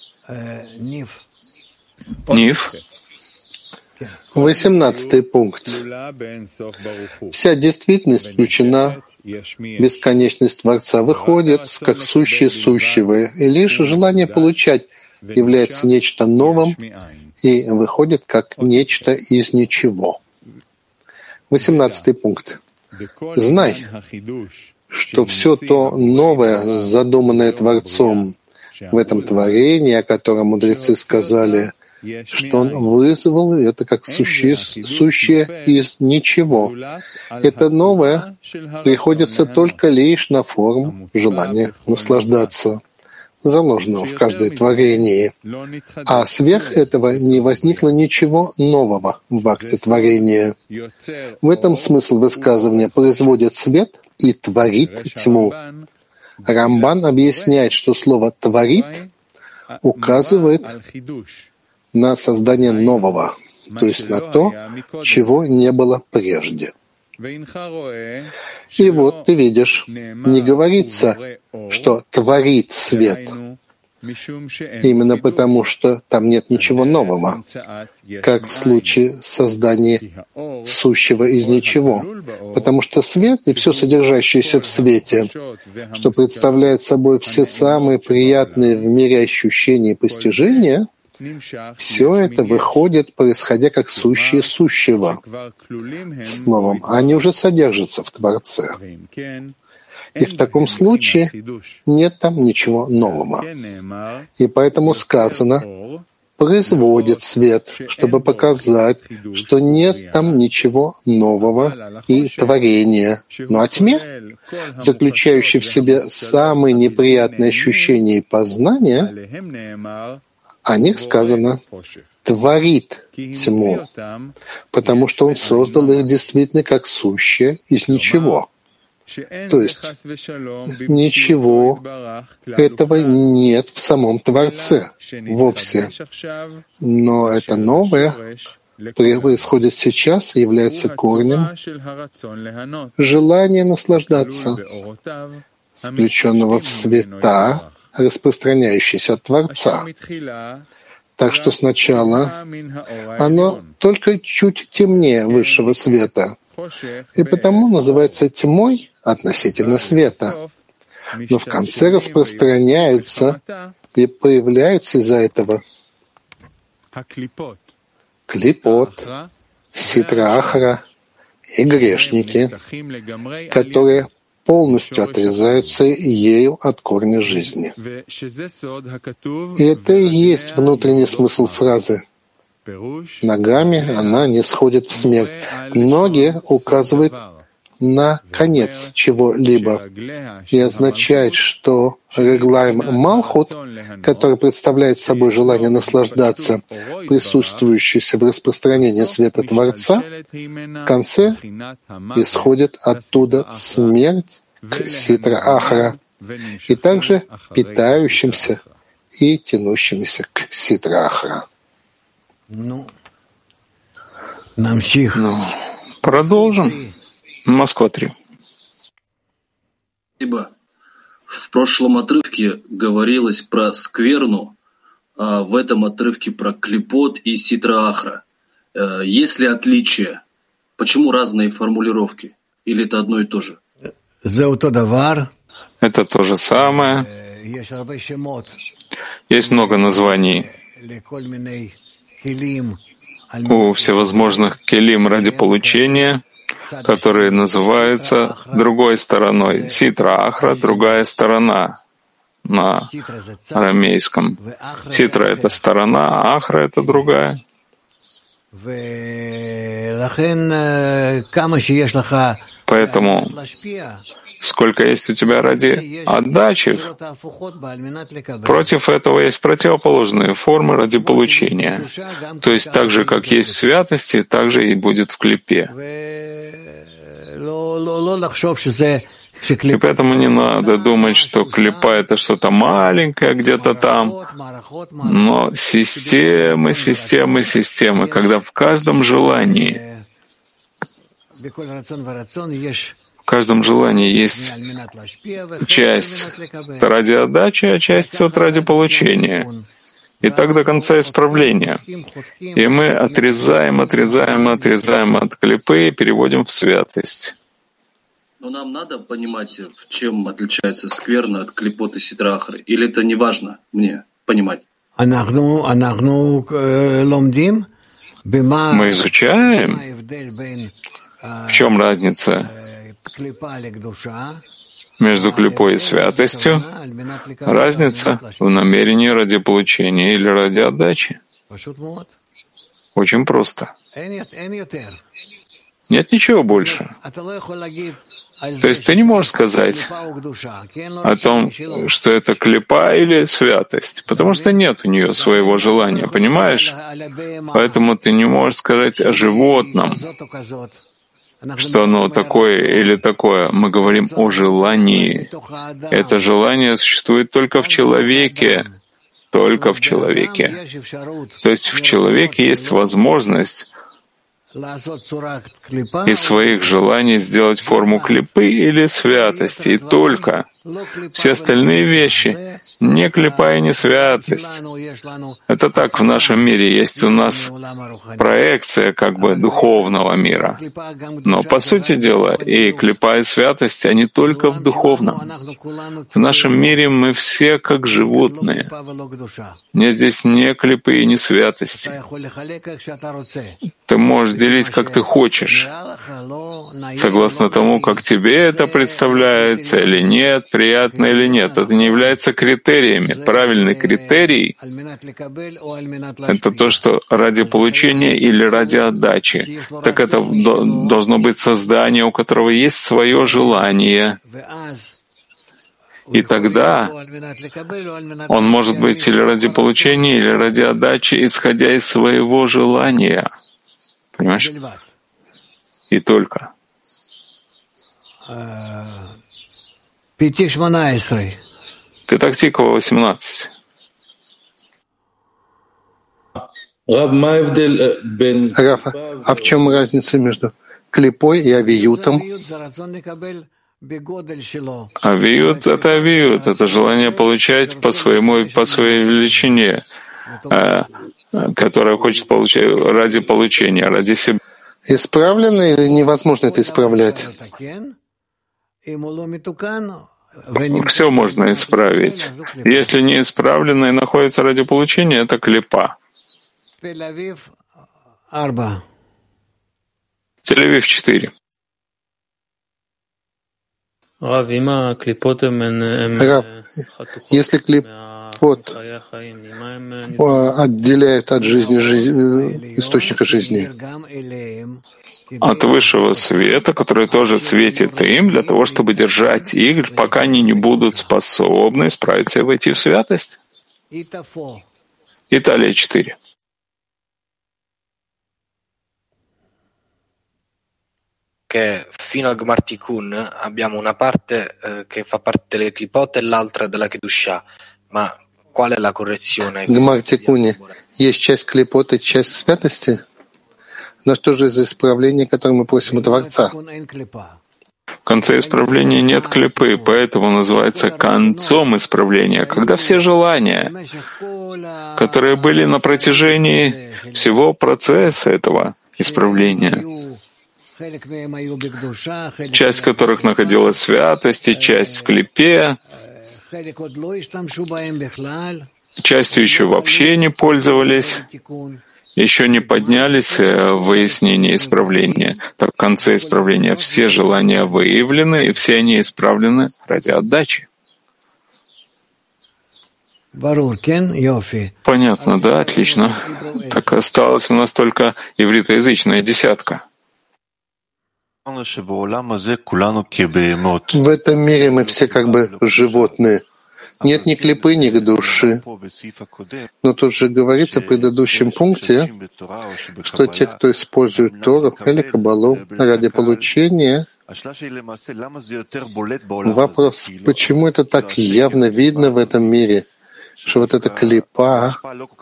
Нив? Восемнадцатый пункт. Вся действительность включена бесконечность Творца, выходит как сущее сущего, и лишь желание получать является нечто новым и выходит как нечто из ничего. Восемнадцатый пункт. Знай, что все то новое, задуманное Творцом в этом творении, о котором мудрецы сказали, что он вызвал это как сущее, сущее из ничего. Это новое приходится только лишь на форму желания наслаждаться, заложенного в каждое творение. А сверх этого не возникло ничего нового в акте творения. В этом смысл высказывания «производит свет» и «творит тьму». Рамбан объясняет, что слово «творит» указывает на создание нового, то есть на то, чего не было прежде. И вот ты видишь, не говорится, что творит свет, именно потому что там нет ничего нового, как в случае создания сущего из ничего, потому что свет и все содержащееся в свете, что представляет собой все самые приятные в мире ощущения и постижения, все это выходит, происходя как сущее сущего. Словом, они уже содержатся в Творце. И в таком случае нет там ничего нового. И поэтому сказано «производит свет», чтобы показать, что нет там ничего нового и творения. Но о тьме, заключающей в себе самые неприятные ощущения и познания, о них сказано «творит тьму», потому что он создал их действительно как сущее из ничего. То есть ничего этого нет в самом Творце вовсе. Но это новое происходит сейчас и является корнем желания наслаждаться, включенного в света, распространяющийся от Творца. Так что сначала оно только чуть темнее высшего света, и потому называется тьмой относительно света, но в конце распространяется и появляются из-за этого клипот, ситра ахра и грешники, которые полностью отрезаются ею от корня жизни. И это и есть внутренний смысл фразы. Ногами она не сходит в смерть. Ноги указывают на конец чего-либо и означает, что реглаем Малхут, который представляет собой желание наслаждаться, присутствующееся в распространении света Творца, в конце исходит оттуда смерть к ситра ахра и также питающимся и тянущимся к ситра ахра. Ну, продолжим. Москва три. Спасибо. В прошлом отрывке говорилось про скверну, а в этом отрывке про клипот и ситра ахра. Есть ли отличия? Почему разные формулировки? Или это одно и то же? Это то же самое. Есть много названий у всевозможных келим ради получения, которые называются другой стороной. Ситра Ахра — другая сторона на арамейском. Ситра — это сторона, а Ахра — это другая. Поэтому сколько есть у тебя ради отдачи, против этого есть противоположные формы ради получения. То есть так же, как есть в святости, так же и будет в клипе. И поэтому не надо думать, что клипа — это что-то маленькое где-то там, но системы, системы, системы, когда в каждом желании, в каждом желании есть часть ради отдачи, а часть вот ради получения. И так до конца исправления. И мы отрезаем, отрезаем, отрезаем от клипы и переводим в святость. Но нам надо понимать, в чем отличается скверна от клипот и ситрахры? Или это не важно мне понимать? Мы изучаем, в чем разница между клипой и святостью, разница в намерении ради получения или ради отдачи. Очень просто. Нет ничего больше. То есть ты не можешь сказать о том, что это клипа или святость, потому что нет у нее своего желания, понимаешь? Поэтому ты не можешь сказать о животном, что оно такое или такое. Мы говорим о желании. Это желание существует только в человеке, только в человеке. То есть в человеке есть возможность из своих желаний сделать форму клипы или святости, и только. Все остальные вещи — не клипа и не святость. Это так в нашем мире. Есть у нас проекция как бы духовного мира. Но по сути дела и клипа, и святость, они только в духовном. В нашем мире мы все как животные. Нет здесь ни клипы и ни святости. Ты можешь делить, как ты хочешь, согласно тому, как тебе это представляется или нет, приятно или нет. Это не является критериями. Правильный критерий — это то, что ради получения или ради отдачи. Так это должно быть создание, у которого есть свое желание. И тогда он может быть или ради получения, или ради отдачи, исходя из своего желания. Понимаешь? И только. Петах-Тиква, восемнадцать. Рафа, а в чем разница между клипой и авиютом? Авиют — это авиют, это желание получать по своему, по своей величине, которое хочет получать ради получения, ради себя. Исправлено или невозможно это исправлять? Все можно исправить. Если не исправлено и находится ради получения, это клипа. Тель-Авив четыре. Рав, если клипот отделяют от жизни, жизни источника жизни, от высшего света, который тоже светит им, для того, чтобы держать их, пока они не будут способны справиться и войти в святость. Италия четыре. Che fino al Gmar Tikkun abbiamo una parte eh, che fa parte delle Klipot e l'altra della Kedushah, ma qual è la correzione? В Гмар Тикуне есть часть клипот и часть святости. Но что же за исправление, которое мы просим у Творца? В конце исправления нет клипы, поэтому называется концом исправления, когда все желания, которые были на протяжении всего процесса этого исправления, часть которых находилась в святости, часть в клипе, частью еще вообще не пользовались, еще не поднялись в выяснение исправления. Так в конце исправления все желания выявлены, и все они исправлены ради отдачи. Понятно, да, отлично. Так осталась у нас только ивритоязычная десятка. В этом мире мы все как бы животные. Нет ни клипы, ни души. Но тут же говорится в предыдущем пункте, что те, кто использует Тору или Каббалу ради получения, вопрос, почему это так явно видно в этом мире, что вот эта клипа,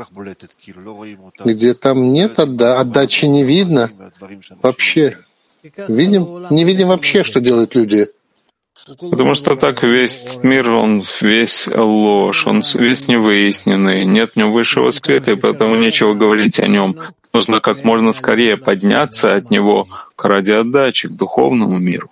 где там нет отда- отдачи, не видно вообще. Видим? Не видим вообще, что делают люди. Потому что так весь мир, он весь ложь, он весь невыясненный, нет в нем высшего света, и поэтому нечего говорить о нем. Нужно как можно скорее подняться от него к ради отдачи, к духовному миру.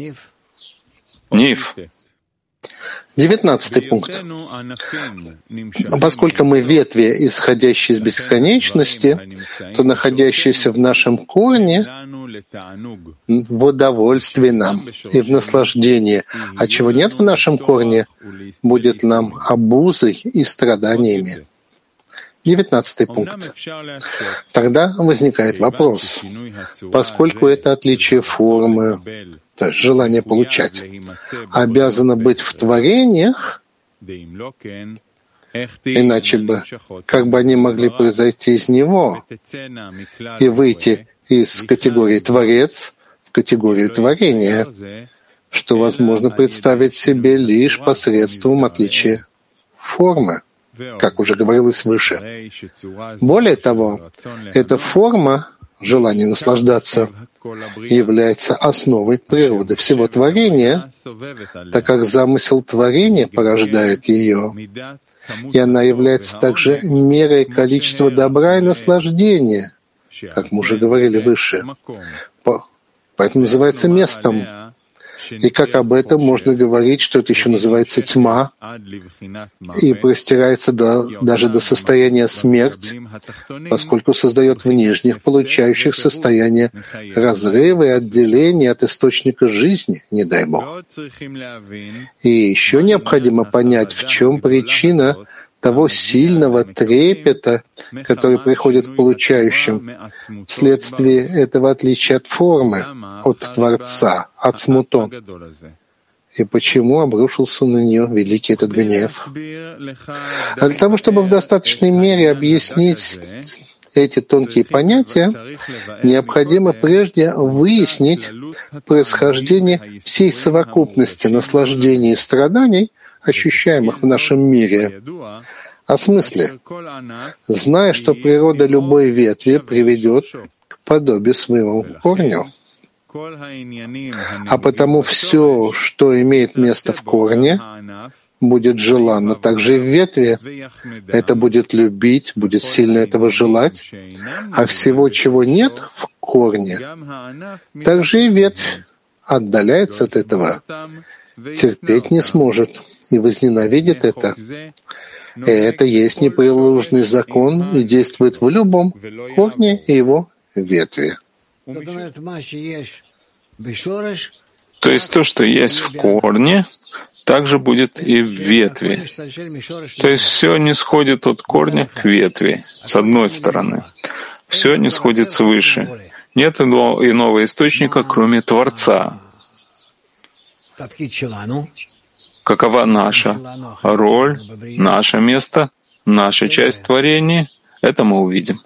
Ниф. Девятнадцатый пункт. Поскольку мы ветви, исходящие из бесконечности, то находящиеся в нашем корне в удовольствии нам и в наслаждении, а чего нет в нашем корне, будет нам обузой и страданиями. Девятнадцатый пункт. Тогда возникает вопрос, поскольку это отличие формы, то есть желание получать, обязано быть в творениях, иначе бы, как бы они могли произойти из него и выйти из категории «творец» в категорию «творения», что возможно представить себе лишь посредством отличия формы, как уже говорилось выше. Более того, эта форма, желание наслаждаться, является основой природы всего творения, так как замысел творения порождает ее, и она является также мерой количества добра и наслаждения, как мы уже говорили выше. Поэтому называется местом. И как об этом можно говорить, что это еще называется тьма, и простирается до, даже до состояния смерти, поскольку создает в нижних, получающих состояние разрыва и отделения от источника жизни, не дай Бог. И еще необходимо понять, в чем причина того сильного трепета, который приходит к получающим, вследствие этого отличия от формы, от Творца, от смутон. И почему обрушился на нее великий этот гнев? А для того, чтобы в достаточной мере объяснить эти тонкие понятия, необходимо прежде выяснить происхождение всей совокупности наслаждений и страданий, ощущаемых в нашем мире. О смысле, зная, что природа любой ветви приведет к подобию своему корню. А потому все, что имеет место в корне, будет желанно также и в ветви. Это будет любить, будет сильно этого желать. А всего, чего нет в корне, также и ветвь отдаляется от этого, терпеть не сможет и возненавидит это. И это есть непреложный закон и действует в любом корне и его ветви. То есть то, что есть в корне, также будет и в ветви. То есть все не сходит от корня к ветви, с одной стороны. Все не сходит свыше. Нет иного источника, кроме Творца. Какова наша роль, наше место, наша часть творения, это мы увидим.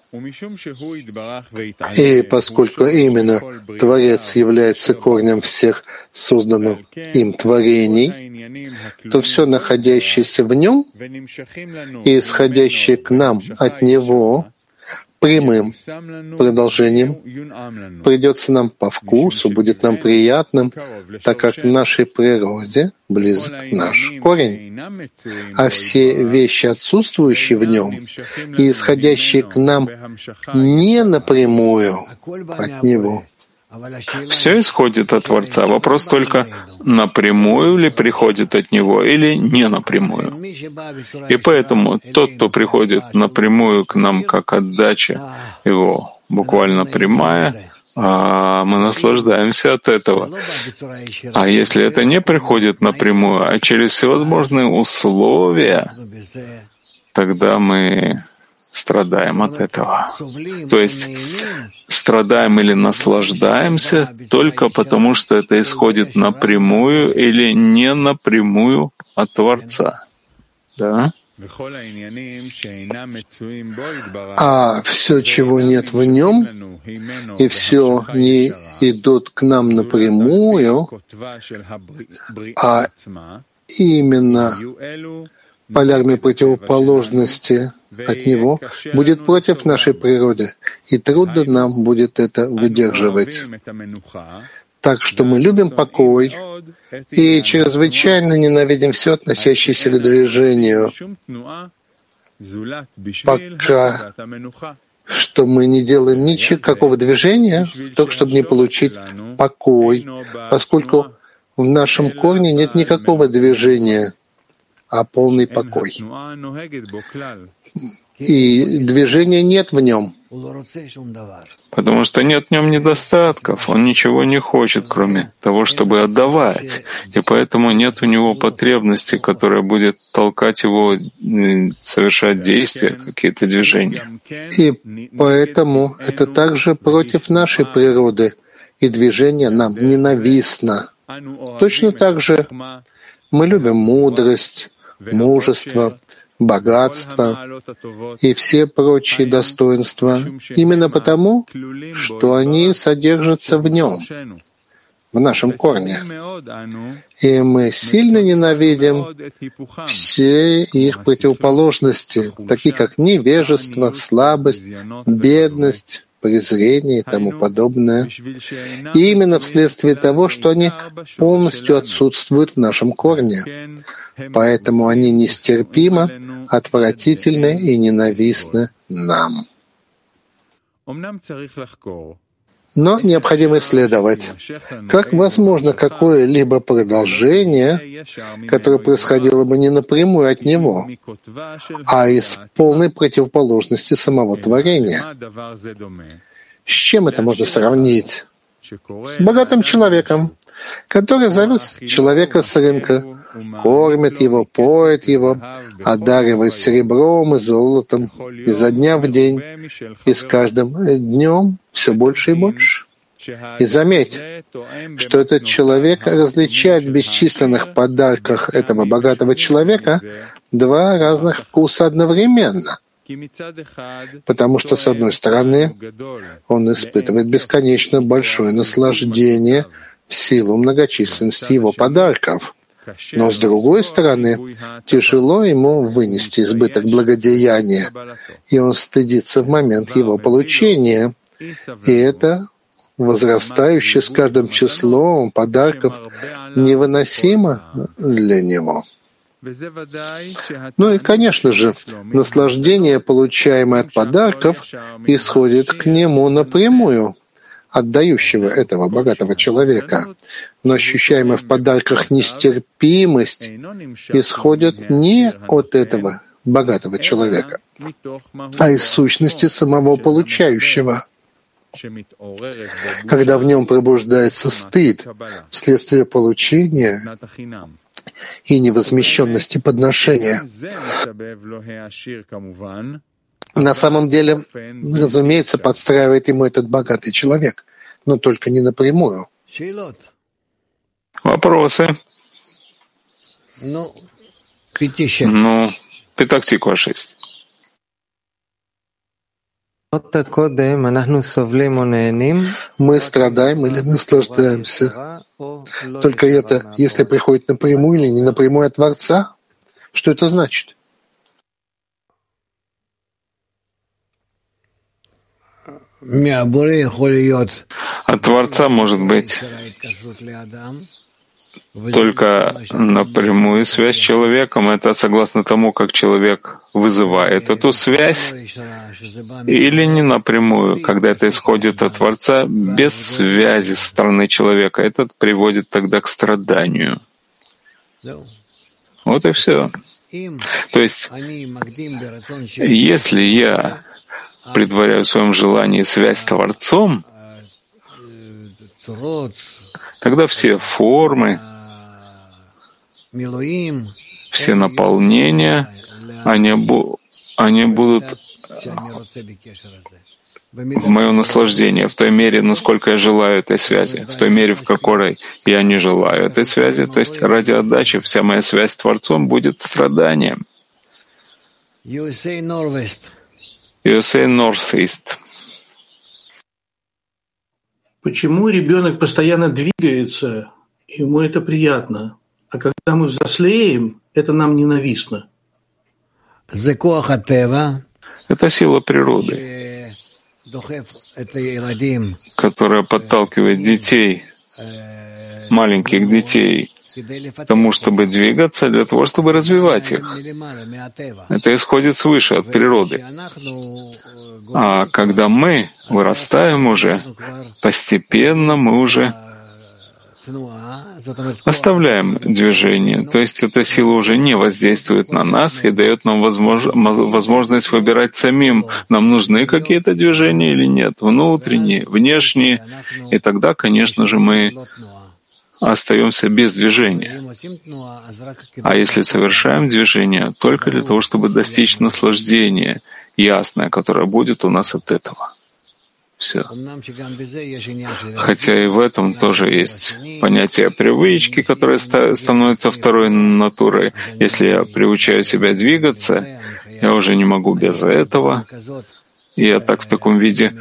И поскольку именно Творец является корнем всех созданных им творений, то все находящееся в нем и исходящее к нам от него прямым продолжением придется нам по вкусу, будет нам приятным, так как в нашей природе близок наш корень. А все вещи, отсутствующие в нем и исходящие к нам не напрямую от него, Все исходит от Творца. Вопрос только, напрямую ли приходит от Него или не напрямую. И поэтому тот, кто приходит напрямую к нам как отдача Его, буквально прямая, а мы наслаждаемся от этого. А если это не приходит напрямую, а через всевозможные условия, тогда мы страдаем от этого. То есть страдаем или наслаждаемся только потому, что это исходит напрямую или не напрямую от Творца. Да? А все, чего нет в нем, и все не идут к нам напрямую, а именно полярной противоположности от него, будет против нашей природы, и трудно нам будет это выдерживать. Так что мы любим покой и чрезвычайно ненавидим все, относящееся к движению, пока что мы не делаем никакого движения, только чтобы не получить покой, поскольку в нашем корне нет никакого движения, а полный покой. И движения нет в нем. Потому что нет в нем недостатков, он ничего не хочет, кроме того, чтобы отдавать. И поэтому нет у него потребности, которая будет толкать его совершать действия, какие-то движения. И поэтому это также против нашей природы, и движение нам ненавистно. Точно так же мы любим мудрость, мужество, богатство и все прочие достоинства именно потому, что они содержатся в нем, в нашем корне. И мы сильно ненавидим все их противоположности, такие как невежество, слабость, бедность, презрение и тому подобное, и именно вследствие того, что они полностью отсутствуют в нашем корне. Поэтому они нестерпимо, отвратительны и ненавистны нам. Но необходимо исследовать, как возможно какое-либо продолжение, которое происходило бы не напрямую от него, а из полной противоположности самого творения. С чем это можно сравнить? С богатым человеком, который зовет человека с рынка, кормит его, поет его, одаривает серебром и золотом изо дня в день, и с каждым днем все больше и больше. И заметь, что этот человек различает в бесчисленных подарках этого богатого человека два разных вкуса одновременно. Потому что, с одной стороны, он испытывает бесконечно большое наслаждение в силу многочисленности его подарков. Но, с другой стороны, тяжело ему вынести избыток благодеяния, и он стыдится в момент его получения. И это, возрастающее с каждым числом подарков, невыносимо для него. Ну и, конечно же, наслаждение, получаемое от подарков, исходит к нему напрямую, отдающего этого богатого человека. Но ощущаемая в подарках нестерпимость исходит не от этого богатого человека, а из сущности самого получающего, когда в нем пробуждается стыд вследствие получения и невозмещенности подношения. На самом деле, разумеется, подстраивает ему этот богатый человек, но только не напрямую. Вопросы? Ну, Пятак Тиква шесть. Мы страдаем или наслаждаемся. Только это, если приходит напрямую или не напрямую от Творца, что это значит? От Творца может быть только напрямую связь с человеком. Это согласно тому, как человек вызывает эту связь, или не напрямую, когда это исходит от Творца, без связи со стороны человека. Это приводит тогда к страданию. Вот и все. То есть, если я предваряю в своем желании связь с Творцом, тогда все формы, все наполнения, они, бу- они будут в мое наслаждение, в той мере, насколько я желаю этой связи, в той мере, в какой я не желаю этой связи. То есть ради отдачи вся моя связь с Творцом будет страданием. ю эс эй Northeast. Почему ребенок постоянно двигается, ему это приятно, а когда мы взрослеем, это нам ненавистно? Это сила природы, которая подталкивает детей, маленьких детей, к тому, чтобы двигаться, для того, чтобы развивать их. Это исходит свыше, от природы. А когда мы вырастаем уже, постепенно мы уже оставляем движение. То есть эта сила уже не воздействует на нас и дает нам возможность выбирать самим, нам нужны какие-то движения или нет, внутренние, внешние. И тогда, конечно же, мы остаемся без движения. А если совершаем движение, только для того, чтобы достичь наслаждения, ясное, которое будет у нас от этого. Все. Хотя и в этом тоже есть понятие привычки, которое становится второй натурой. Если я приучаю себя двигаться, я уже не могу без этого. И я так в таком виде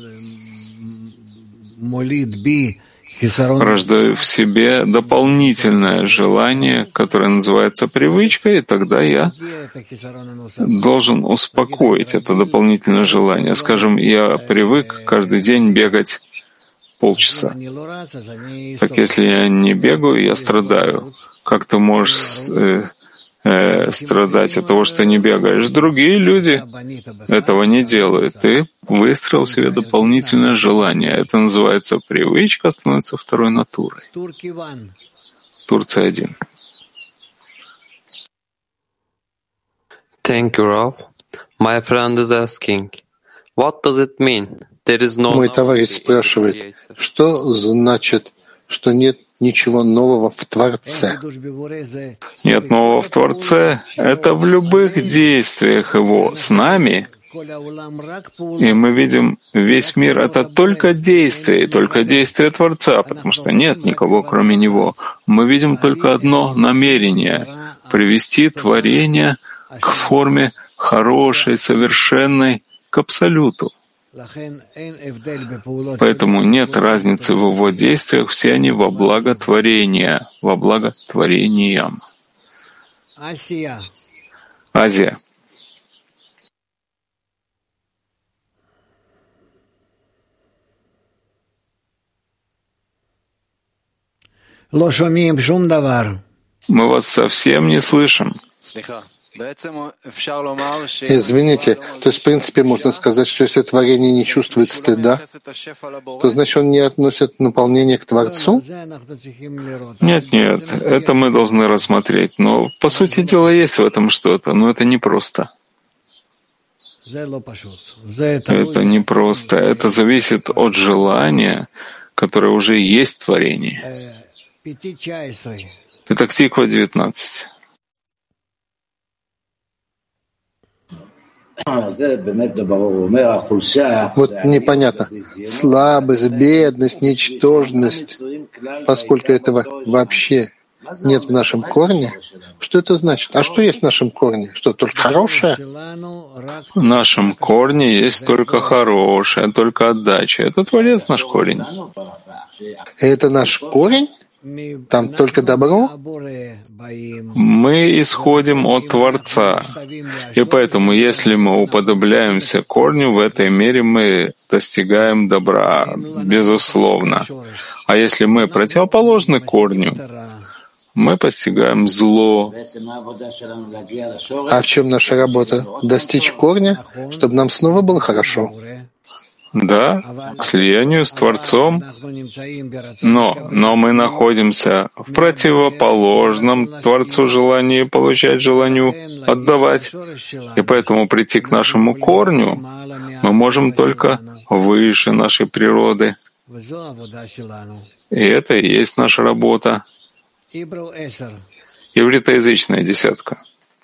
рождаю в себе дополнительное желание, которое называется привычкой, и тогда я должен успокоить это дополнительное желание. Скажем, я привык каждый день бегать полчаса. Так если я не бегаю, я страдаю. Как ты можешь э, э, страдать от того, что не бегаешь? Другие люди этого не делают. Ты выстроил себе дополнительное желание. Это называется привычка, становится второй натурой. Турция один. Thank you, Rav. My friend is asking, what does it mean? There is no. Мой товарищ спрашивает, что значит, что нет ничего нового в Творце? Нет нового в Творце. Это в любых действиях Его с нами. И мы видим, весь мир — это только действие, и только действие Творца, потому что нет никого, кроме Него. Мы видим только одно намерение — привести творение к форме хорошей, совершенной, к Абсолюту. Поэтому нет разницы в Его действиях, все они во благо творения, во благо творениям. Азия. Мы вас совсем не слышим. Извините, то есть, в принципе, можно сказать, что если творение не чувствует стыда, то значит, он не относит наполнение к Творцу? Нет, нет, это мы должны рассмотреть. Но, по сути дела, есть в этом что-то, но это непросто. Это непросто. Это зависит от желания, которое уже есть в творении. Петах Тиква девятнадцать. Вот непонятно. Слабость, бедность, ничтожность, поскольку этого вообще нет в нашем корне. Что это значит? А что есть в нашем корне? Что, только хорошее? В нашем корне есть только хорошее, только отдача. Это Творец наш корень. Это наш корень? Там только добро? Мы исходим от Творца. И поэтому, если мы уподобляемся корню, в этой мере мы достигаем добра, безусловно. А если мы противоположны корню, мы постигаем зло. А в чем наша работа? Достичь корня, чтобы нам снова было хорошо. Да, к слиянию с Творцом, но, но мы находимся в противоположном Творцу желании получать, желанию отдавать. И поэтому прийти к нашему корню мы можем только выше нашей природы. И это и есть наша работа. Ивритоязычная десятка.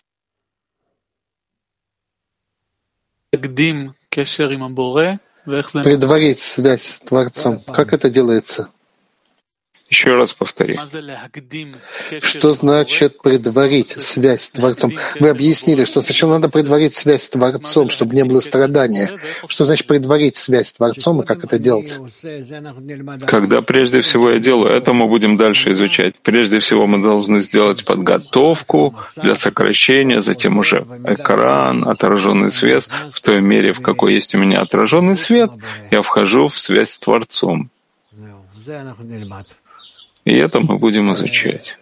Предварить связь с Творцом. Как это делается? Еще раз повтори. Что значит предварить связь с Творцом? Вы объяснили, что сначала надо предварить связь с Творцом, чтобы не было страдания. Что значит предварить связь с Творцом и как это делать? Когда прежде всего я делаю, это мы будем дальше изучать. Прежде всего мы должны сделать подготовку для сокращения, затем уже экран, отраженный свет. В той мере, в какой есть у меня отраженный свет, я вхожу в связь с Творцом. И это мы будем изучать.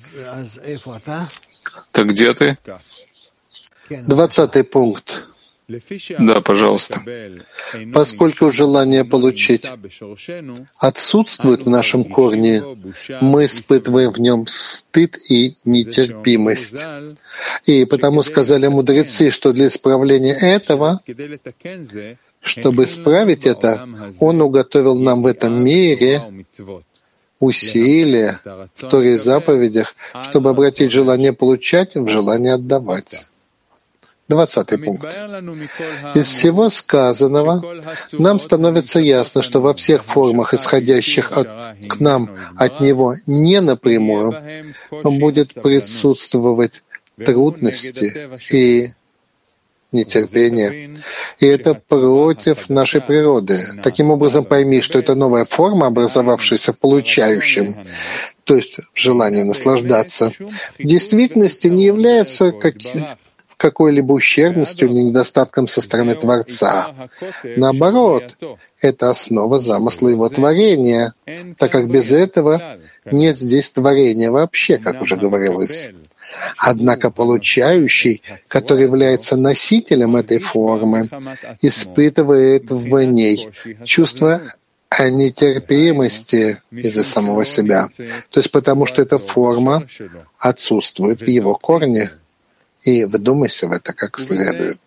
Так где ты? Двадцатый пункт. Да, пожалуйста. Поскольку желание получить отсутствует в нашем корне, мы испытываем в нем стыд и нетерпимость. И потому сказали мудрецы, что для исправления этого, чтобы исправить это, Он уготовил нам в этом мире усилия в Торе и заповедях, чтобы обратить желание получать в желание отдавать. Двадцатый пункт. Из всего сказанного нам становится ясно, что во всех формах, исходящих от, к нам от Него не напрямую, будет присутствовать трудности и нетерпение. И это против нашей природы. Таким образом, пойми, что это новая форма, образовавшаяся в получающем, то есть в желании наслаждаться, в действительности не является как... какой-либо ущербностью или недостатком со стороны Творца. Наоборот, это основа замысла Его творения, так как без этого нет здесь творения вообще, как уже говорилось. Однако получающий, который является носителем этой формы, испытывает в ней чувство нетерпимости из-за самого себя, то есть потому что эта форма отсутствует в его корне. И вдумайся в это как следует.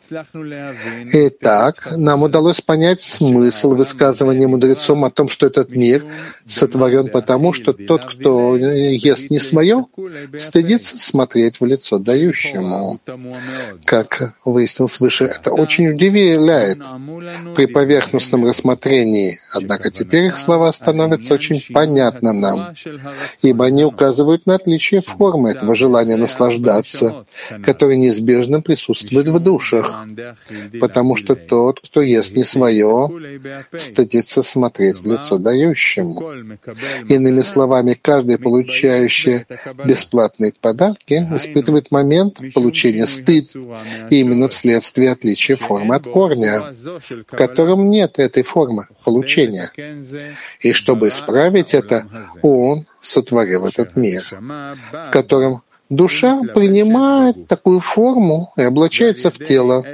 Итак, нам удалось понять смысл высказывания мудрецом о том, что этот мир сотворен потому, что тот, кто ест не свое, стыдится смотреть в лицо дающему. Как выяснилось выше, это очень удивляет при поверхностном рассмотрении, однако теперь их слова становятся очень понятны нам, ибо они указывают на отличие формы этого желания наслаждаться, которое неизбежно присутствует в душах, потому что тот, кто ест не свое, стыдится смотреть в лицо дающему. Иными словами, каждый, получающий бесплатные подарки, испытывает момент получения стыд, именно вследствие отличия формы от корня, в котором нет этой формы получения. И чтобы исправить это, Он сотворил этот мир, в котором душа принимает такую форму и облачается в тело,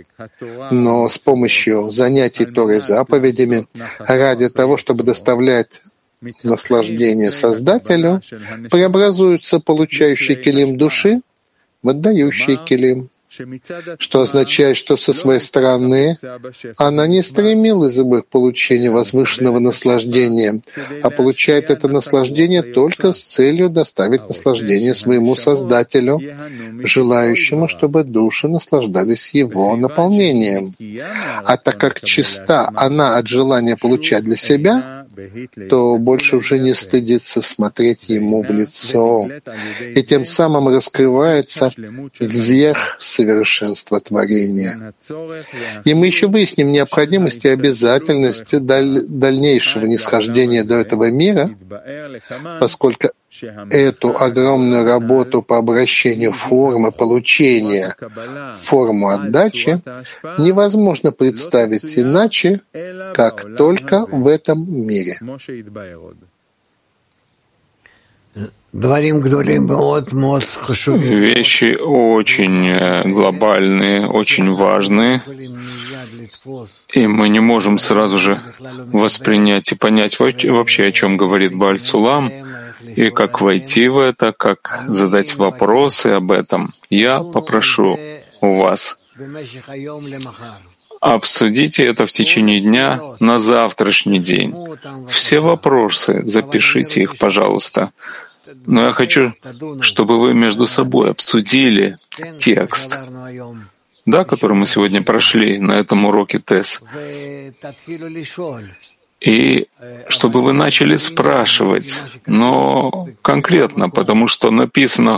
но с помощью занятий Торой заповедями, ради того, чтобы доставлять наслаждение Создателю, преобразуются получающие килим души в отдающие килим, что означает, что со своей стороны она не стремилась бы к получению возвышенного наслаждения, а получает это наслаждение только с целью доставить наслаждение своему Создателю, желающему, чтобы души наслаждались его наполнением. А так как чиста она от желания получать для себя, то больше уже не стыдится смотреть ему в лицо, и тем самым раскрывается верх совершенства творения. И мы еще выясним необходимость и обязательность даль- дальнейшего нисхождения до этого мира, поскольку эту огромную работу по обращению формы получения в форму отдачи невозможно представить иначе, как только в этом мире. Вещи очень глобальные, очень важные, и мы не можем сразу же воспринять и понять вообще, о чем говорит Бааль Сулам, и как войти в это, как задать вопросы об этом. Я попрошу у вас, обсудите это в течение дня на завтрашний день. Все вопросы, запишите их, пожалуйста. Но я хочу, чтобы вы между собой обсудили текст, да, который мы сегодня прошли на этом уроке ТЭС, и чтобы вы начали спрашивать, но конкретно, потому что написано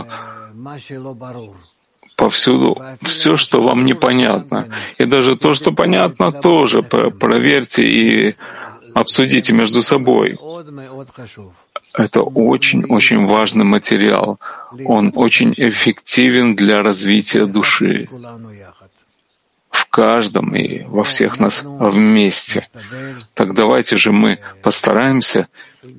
повсюду все, что вам непонятно. И даже то, что понятно, тоже проверьте и обсудите между собой. Это очень-очень важный материал. Он очень эффективен для развития души. В каждом и во всех нас вместе. Так давайте же мы постараемся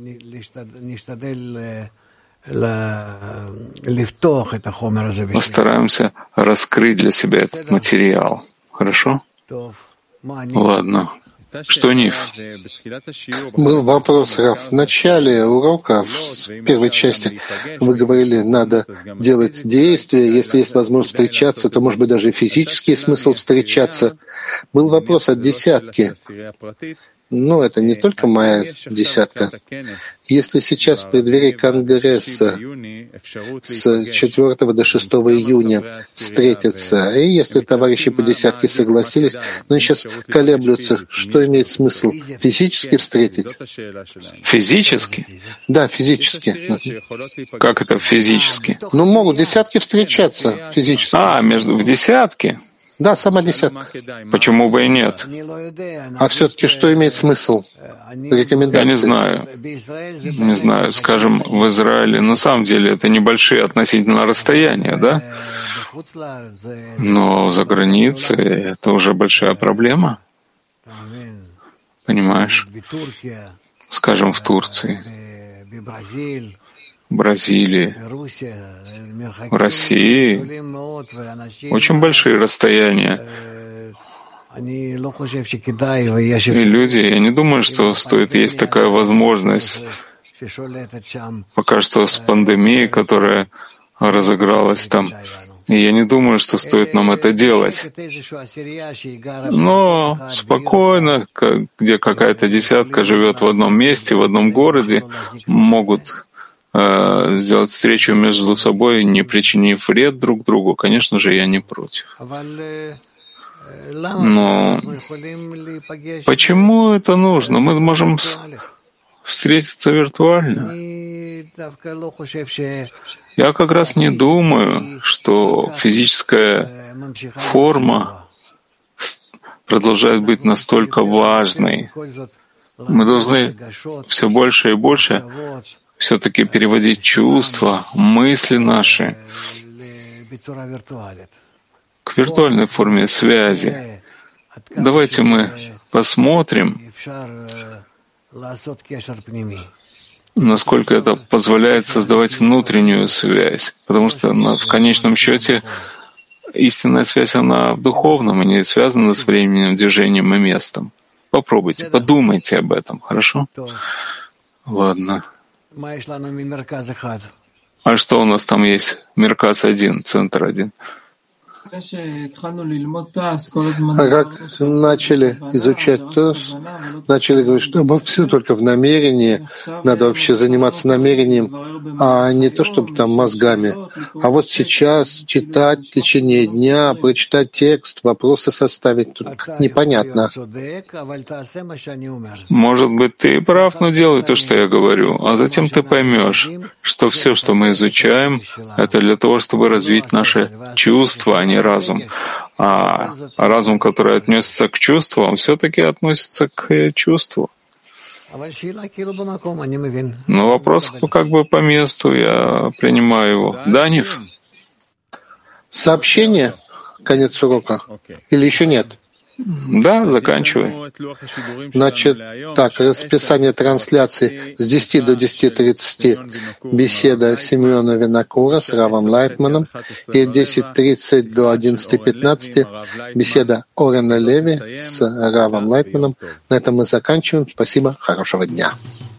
постараемся раскрыть для себя этот материал. Хорошо? Ладно. Что, Нив? Был вопрос, Раф. В начале урока, в первой части, вы говорили, надо делать действия. Если есть возможность встречаться, то, может быть, даже и физический смысл встречаться. Был вопрос от десятки. Ну, это не только моя десятка. Если сейчас в преддверии Конгресса с четвёртого до шестого июня встретятся, и если товарищи по десятке согласились, но они сейчас колеблются, что имеет смысл? Физически встретить? Физически? Да, физически. Как это физически? Ну, могут десятки встречаться физически. А, между в десятке? Да, сама десятка. Почему бы и нет? А все-таки что имеет смысл? Рекомендации? Я не знаю. Не знаю. Скажем, в Израиле на самом деле это небольшие относительно расстояния, да? Но за границей это уже большая проблема. Понимаешь? Скажем, в Турции, в Бразилии, в России очень большие расстояния. И люди, я не думаю, что стоит, есть такая возможность, пока что с пандемией, которая разыгралась там. И я не думаю, что стоит нам это делать. Но спокойно, где какая-то десятка живет в одном месте, в одном городе, могут сделать встречу между собой, не причинив вред друг другу, конечно же, я не против. Но почему это нужно? Мы можем встретиться виртуально. Я как раз не думаю, что физическая форма продолжает быть настолько важной. Мы должны все больше и больше все-таки переводить чувства, мысли наши к виртуальной форме связи. Давайте мы посмотрим, насколько это позволяет создавать внутреннюю связь, потому что в конечном счете истинная связь, она в духовном и не связана с временем, движением и местом. Попробуйте, подумайте об этом, хорошо? Ладно. А что у нас там есть? Мерказ один, центр один. А как начали изучать ТОС, начали говорить, что мы все только в намерении, надо вообще заниматься намерением, а не то, чтобы там мозгами. А вот сейчас читать в течение дня, прочитать текст, вопросы составить, тут непонятно. Может быть, ты и прав, но делай то, что я говорю, а затем ты поймешь, что все, что мы изучаем, это для того, чтобы развить наши чувства, а не разум. А разум, который относится к чувству, он все-таки относится к чувству. Но вопрос как бы по месту, я принимаю его. Данив? Сообщение? Конец урока? Или еще нет? Да, заканчивай. Значит, так, расписание трансляции с десяти до десяти тридцати беседа Симеона Винокура с Равом Лайтманом, и в десять тридцать до одиннадцати пятнадцати беседа Орена Леви с Равом Лайтманом. На этом мы заканчиваем. Спасибо, хорошего дня.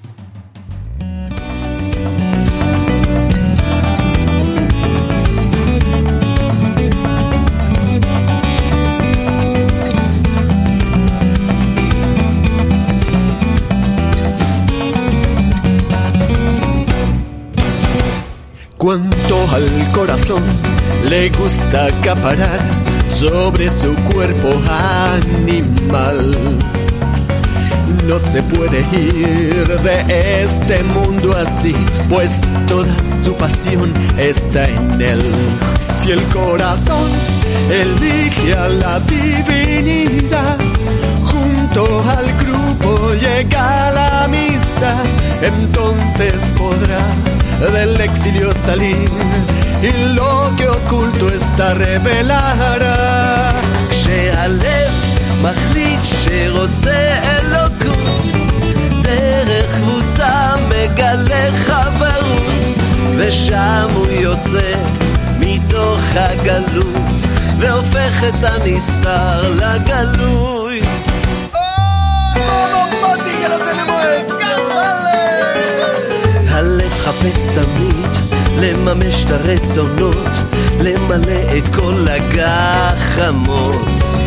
Cuanto al corazón le gusta acaparar sobre su cuerpo animal. No se puede ir de este mundo así, pues toda su pasión está en él. Si el corazón elige a la divinidad, junto al grupo llega la amistad, entonces podrá del exilio salir y lo que oculto está revelará. כשהלב מחליט שרוצה אלוקות, דרך קבוצה מגלה חברות, ושם הוא יוצא מתוך הגלות והופך את הנסתר לגלוי. הלב חפץ תמיד לממש את הרצונות, למלא את כל הגחמות.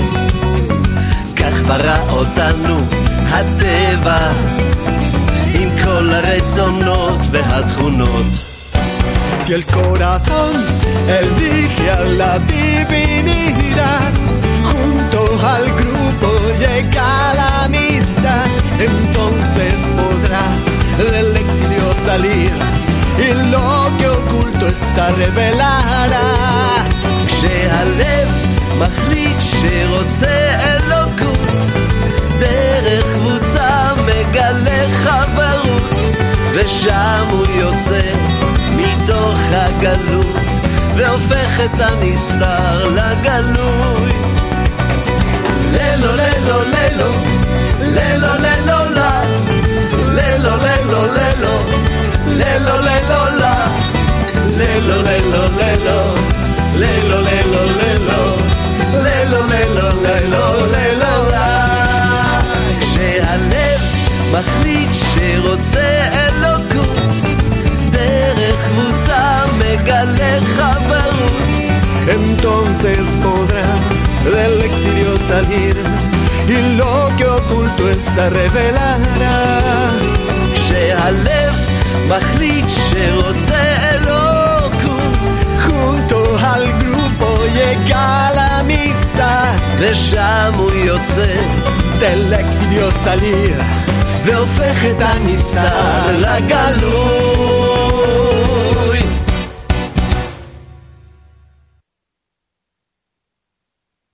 כך ברא אותנו הטבע עם כל הרצונות והתכונות. Si el corazón elige a la divinidad, junto al grupo llega la amistad, entonces podrá del exilio salir y lo que oculto está revelará. כשהלב מחליט שרוצה אלוקות, דרך קבוצה מגלה חברות, ושם הוא יוצא מתוך הגלות והופך את הנסתר לגלוי. ללו ללו ללו ללו ללו לה ללו ללו ללו ללו ללו לה ללו ללו ללו ללו ללו ללו ללו ללו ללו ללו לה. כשהלב מחליט שרוצה אלוקות, דרך קבוצה מגלה חברות, entonces podrá del exilio salir y lo que oculto está revelará. כשהלב מחליט שרוצה אלוקות, junto al grupo llega la amistad, ושם הוא יוצא del exilio salir והופך את הנסתר לגלות.